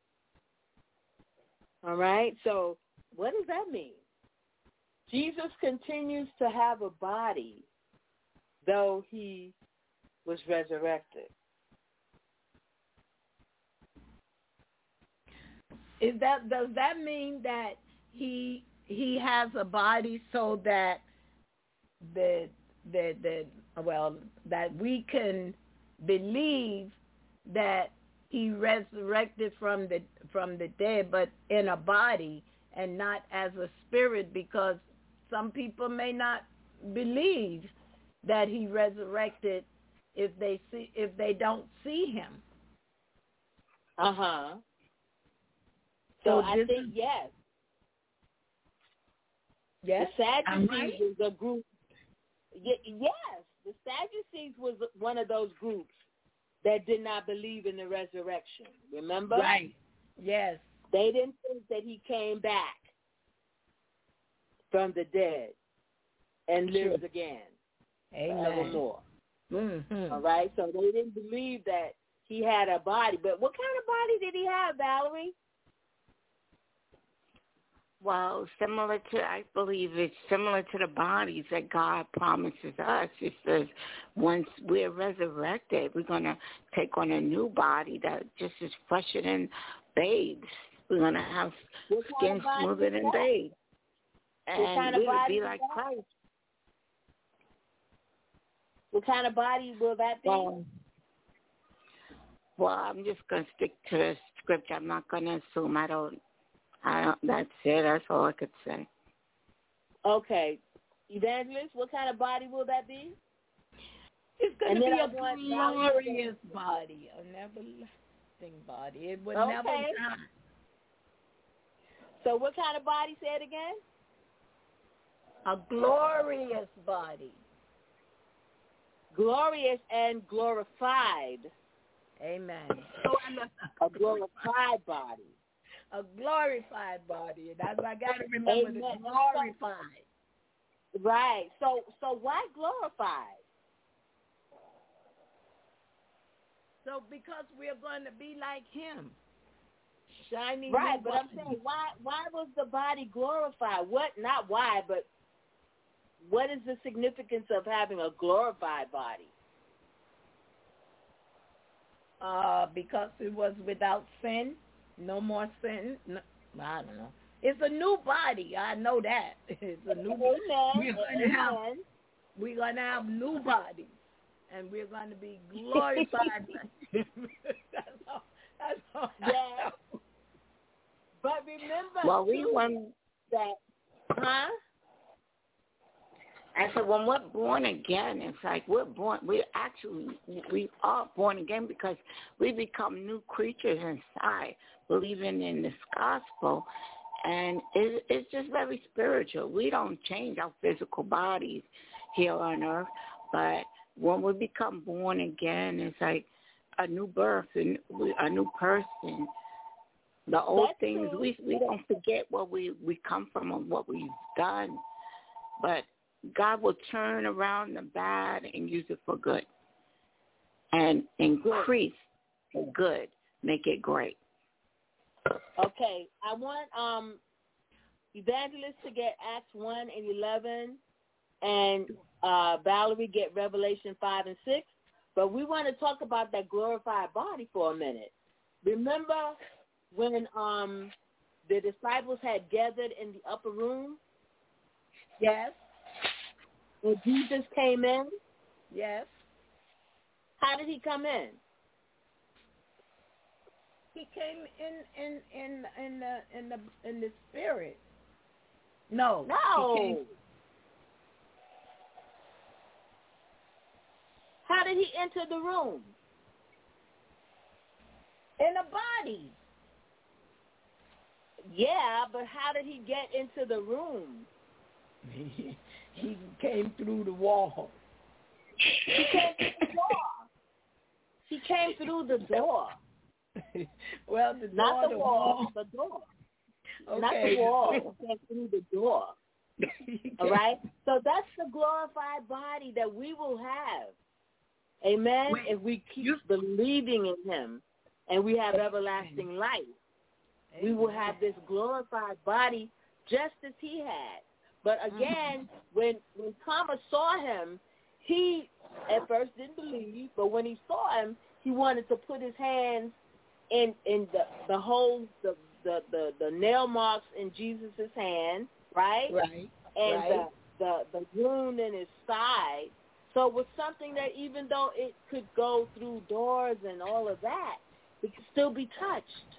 Speaker 10: All right? So what does that mean? Jesus continues to have a body, though he was resurrected.
Speaker 2: Does that mean that he has a body so that that we can believe that he resurrected from the dead, but in a body and not as a spirit? Because some people may not believe that he resurrected if they don't see him.
Speaker 10: So I think, yes.
Speaker 2: Yes,
Speaker 10: the Sadducees was a group. Yes, the Sadducees was one of those groups that did not believe in the resurrection. Remember?
Speaker 2: Right. Yes.
Speaker 10: They didn't think that he came back from the dead and lives again.
Speaker 2: Amen.
Speaker 10: Forevermore.
Speaker 2: Mm-hmm.
Speaker 10: All right? So they didn't believe that he had a body. But what kind of body did he have, Valerie?
Speaker 9: Well, I believe it's similar to the bodies that God promises us. It says once we're resurrected, we're going to take on a new body that just is fresher than babes. We're going to have skin smoother than babes. And we will be like Christ.
Speaker 10: What kind of body will that be?
Speaker 9: Well, I'm just going to stick to the scripture. I'm not going to assume. That's it. That's all I could say.
Speaker 10: Okay. Evangelist, what kind of body will that be?
Speaker 2: It's going to be a glorious body, a everlasting body. It would never die.
Speaker 10: So what kind of body, say it again?
Speaker 2: A glorious body.
Speaker 10: Glorious and glorified.
Speaker 2: Amen.
Speaker 10: A glorified body.
Speaker 2: A glorified body. That's what I got to remember. The glorified.
Speaker 10: Right. So why glorified?
Speaker 2: So because we're going to be like him. Shining.
Speaker 10: Right, but I'm saying why was the body glorified? Not why, but what is the significance of having a glorified body?
Speaker 2: Because it was without sin. No more sin. No, I don't know. It's a new body. I know that. It's a new body. We're going to have new bodies. And we're going to be glorified. That's all.
Speaker 10: Yeah. But remember,
Speaker 9: we want
Speaker 10: that, huh?
Speaker 9: I said, when we're born again, it's like we are born again because we become new creatures inside, believing in this gospel. And it's just very spiritual. We don't change our physical bodies here on earth, but when we become born again, it's like a new birth, and a new person. The old things, we don't forget what we come from and what we've done, but God will turn around the bad and use it for good and increase the good, make it great.
Speaker 10: Okay, I want Evangelist to get Acts 1 and 11 and Valerie get Revelation 5 and 6, but we want to talk about that glorified body for a minute. Remember when the disciples had gathered in the upper room?
Speaker 2: Yes.
Speaker 10: When Jesus came in?
Speaker 2: Yes.
Speaker 10: How did he come in?
Speaker 2: He came in the spirit. No.
Speaker 10: How did he enter the room?
Speaker 2: In a body.
Speaker 10: Yeah, but how did he get into the room?
Speaker 2: He came through the wall.
Speaker 10: He came through the door.
Speaker 2: Well, the door,
Speaker 10: not the wall, the door.
Speaker 2: Okay.
Speaker 10: Not the wall. He came through the door. All right? So that's the glorified body that we will have. Amen? If we keep believing in him and we have everlasting life, we will have this glorified body just as he had. But again, when Thomas saw him, he at first didn't believe, but when he saw him, he wanted to put his hands in the holes, the nail marks in Jesus' hand, right?
Speaker 2: Right.
Speaker 10: And the wound in his side. So it was something that even though it could go through doors and all of that, it could still be touched.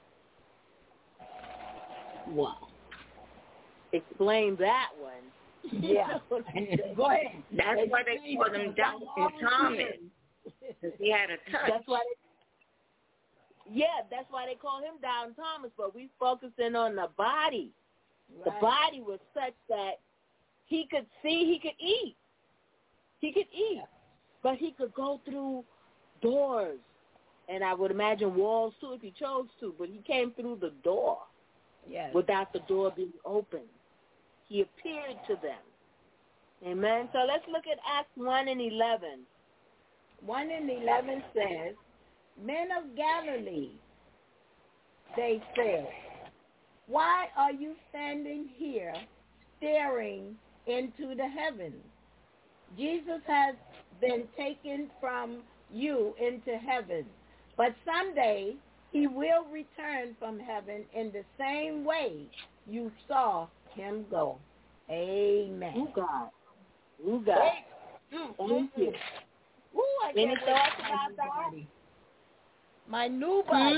Speaker 2: Wow.
Speaker 10: Explain that one.
Speaker 2: Yeah. Go ahead.
Speaker 9: That's why they call him Doubting Thomas. He had a touch.
Speaker 10: That's why that's why they call him Doubting Thomas, but we focusing on the body.
Speaker 2: Right.
Speaker 10: The body was such that he could see, he could eat. He could eat, but he could go through doors, and I would imagine walls too if he chose to, but he came through the door without the door being open. He appeared to them. Amen. So let's look at Acts 1:11.
Speaker 2: 1:11 says, Men of Galilee, they said, why are you standing here staring into the heavens? Jesus has been taken from you into heaven, but someday he will return from heaven in the same way you saw him go. Amen.
Speaker 10: Ooh, God. Ooh, God. Thank you. Any thoughts about that?
Speaker 2: My new body.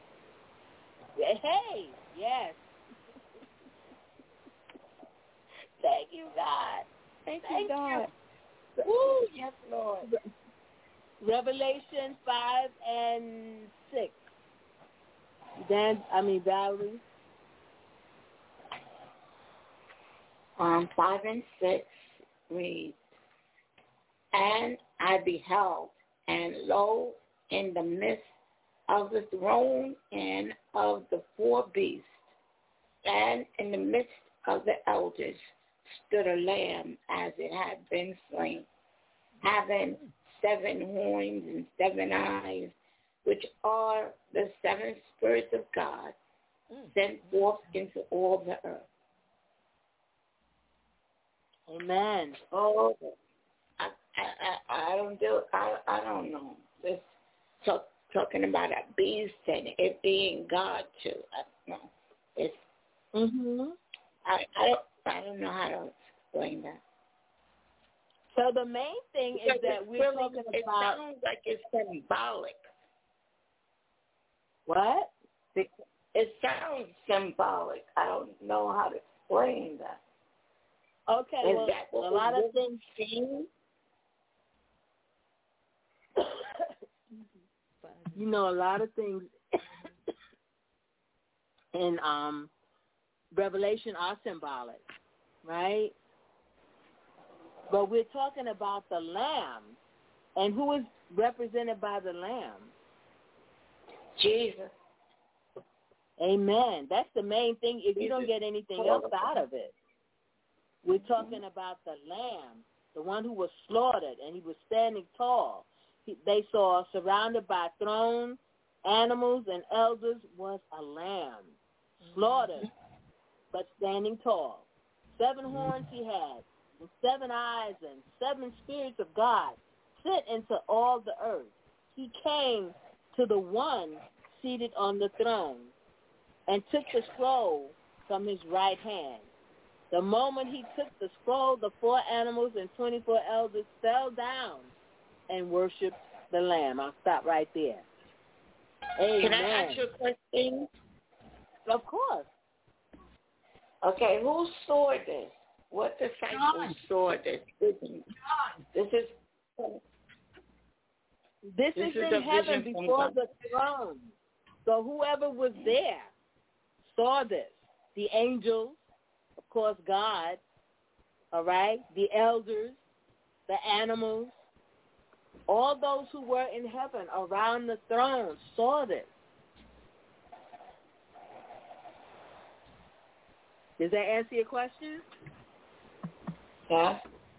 Speaker 10: Hey, yes. Thank you, God. Thank you, God.
Speaker 2: Ooh, yes, Lord.
Speaker 10: Revelation 5 and 6. Valerie.
Speaker 9: 5 and 6 reads, And I beheld, and lo, in the midst of the throne and of the 4 beasts, and in the midst of the elders, stood a lamb as it had been slain, having 7 horns and 7 eyes, which are the 7 spirits of God, sent forth into all the earth.
Speaker 10: Amen.
Speaker 9: Oh, I don't know. This talking about a beast and it being God too. I don't know. It's I don't know how to explain that.
Speaker 10: So the main thing is that we're talking about.
Speaker 9: It sounds like it's symbolic.
Speaker 10: What?
Speaker 9: It sounds symbolic. I don't know how to explain that.
Speaker 10: Okay, well, a lot of things. You know, a lot of things in Revelation are symbolic, right? But we're talking about the Lamb, and who is represented by the Lamb?
Speaker 9: Jesus.
Speaker 10: Amen. That's the main thing. If you don't get anything else out of it, we're talking about the Lamb, the one who was slaughtered, and he was standing tall. They saw surrounded by thrones, animals, and elders was a lamb, slaughtered, but standing tall. 7 horns he had, and 7 eyes, and 7 spirits of God sent into all the earth. He came to the one seated on the throne and took the scroll from his right hand. The moment he took the scroll, the 4 animals and 24 elders fell down and worshiped the Lamb. I'll stop right there. Amen.
Speaker 9: Can I ask you a question?
Speaker 10: Of course.
Speaker 9: Okay, who saw this? What disciples saw this? This is
Speaker 10: in heaven before the throne. So whoever was there saw this. The angels, of course, God, all right, the elders, the animals, all those who were in heaven around the throne saw this. Does that answer your question?
Speaker 9: Yes.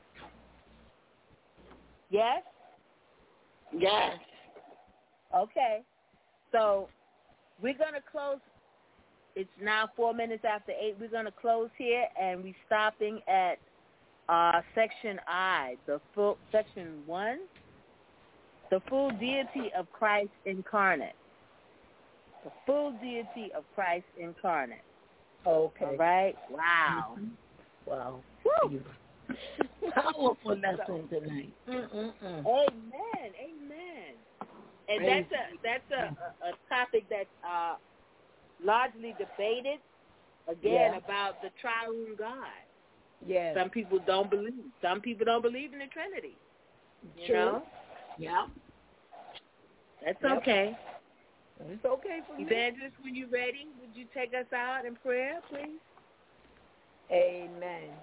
Speaker 10: Yes?
Speaker 9: Yes.
Speaker 10: Okay. So we're going to close. It's now 4 minutes after 8. We're going to close here, and we're stopping at section I, section 1, the full deity of Christ incarnate. The full deity of Christ incarnate.
Speaker 2: Okay.
Speaker 10: All right? Wow.
Speaker 2: Wow.
Speaker 10: Woo.
Speaker 2: Powerful lesson tonight.
Speaker 10: Amen. Amen. And that's a topic that's largely debated, again, about the triune God.
Speaker 2: Yes.
Speaker 10: Some people don't believe. Some people don't believe in the Trinity. You know?
Speaker 2: Yeah.
Speaker 10: That's okay.
Speaker 2: It's okay for me.
Speaker 10: Evangelist, when you're ready, would you take us out in prayer, please?
Speaker 2: Amen.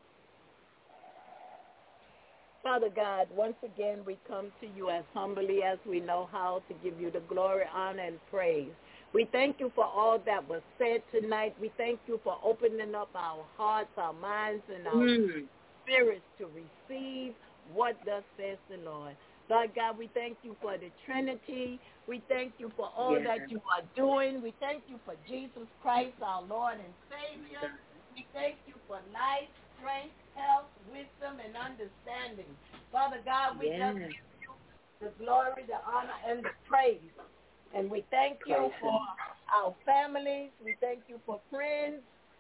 Speaker 2: Father God, once again we come to you as humbly as we know how to give you the glory, honor, and praise. We thank you for all that was said tonight. We thank you for opening up our hearts, our minds, and our spirits to receive what thus says the Lord. Lord God, we thank you for the Trinity. We thank you for all that you are doing. We thank you for Jesus Christ, our Lord and Savior. We thank you for life, strength, health, wisdom, and understanding. Father God, we just give you the glory, the honor, and the praise. And we thank you for our families. We thank you for friends.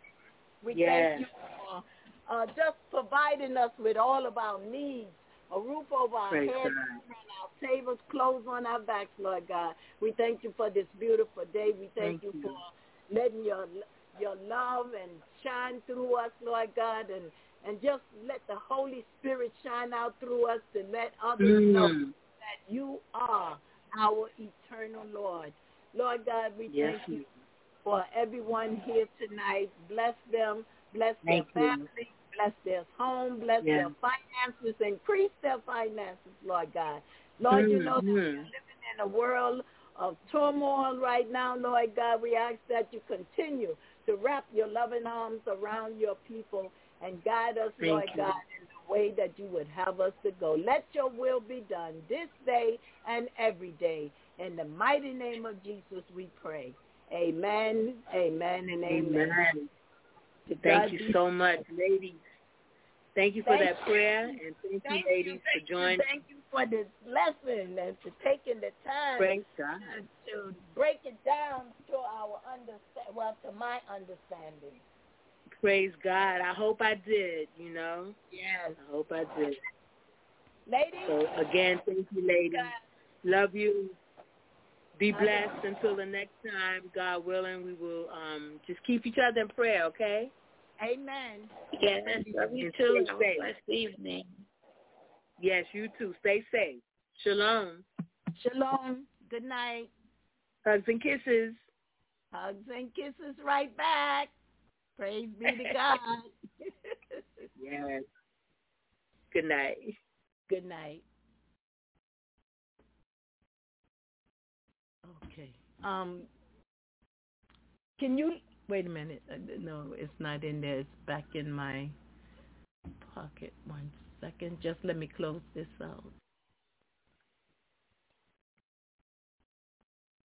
Speaker 2: We thank you for just providing us with all of our needs, a roof over our heads, and our tables, clothes on our backs, Lord God. We thank you for this beautiful day. We thank you for letting your love and shine through us, Lord God, and just let the Holy Spirit shine out through us to let others know that you are our eternal Lord. Lord God, we thank you for everyone here tonight. Bless them, bless their family, bless their home, bless their finances, increase their finances, Lord God. Lord, you know that we're living in a world of turmoil right now, Lord God. We ask that you continue to wrap your loving arms around your people and guide us, Lord God, in the way that you would have us to go. Let your will be done this day and every day. In the mighty name of Jesus we pray. Amen, amen, and amen.
Speaker 10: Thank you so much, ladies. Thank you for that prayer, and thank you, ladies, for joining.
Speaker 2: Thank you for this lesson and for taking the time to break it down to our to my understanding.
Speaker 10: Praise God. I hope I did,
Speaker 2: Yes.
Speaker 10: I hope I did.
Speaker 2: Ladies.
Speaker 10: So, again, thank you, ladies. Love you. Be blessed until the next time. God willing, we will just keep each other in prayer, okay?
Speaker 2: Amen.
Speaker 9: Yes, love you too. Have a blessed evening.
Speaker 10: Yes, you too. Stay safe. Shalom.
Speaker 2: Shalom. Good night.
Speaker 10: Hugs and kisses.
Speaker 2: Hugs and kisses right back. Praise be to God.
Speaker 10: Yes. Good night.
Speaker 2: Good night. Okay. Can you wait a minute? No, it's not in there. It's back in my pocket. 1 second. Just let me close this out.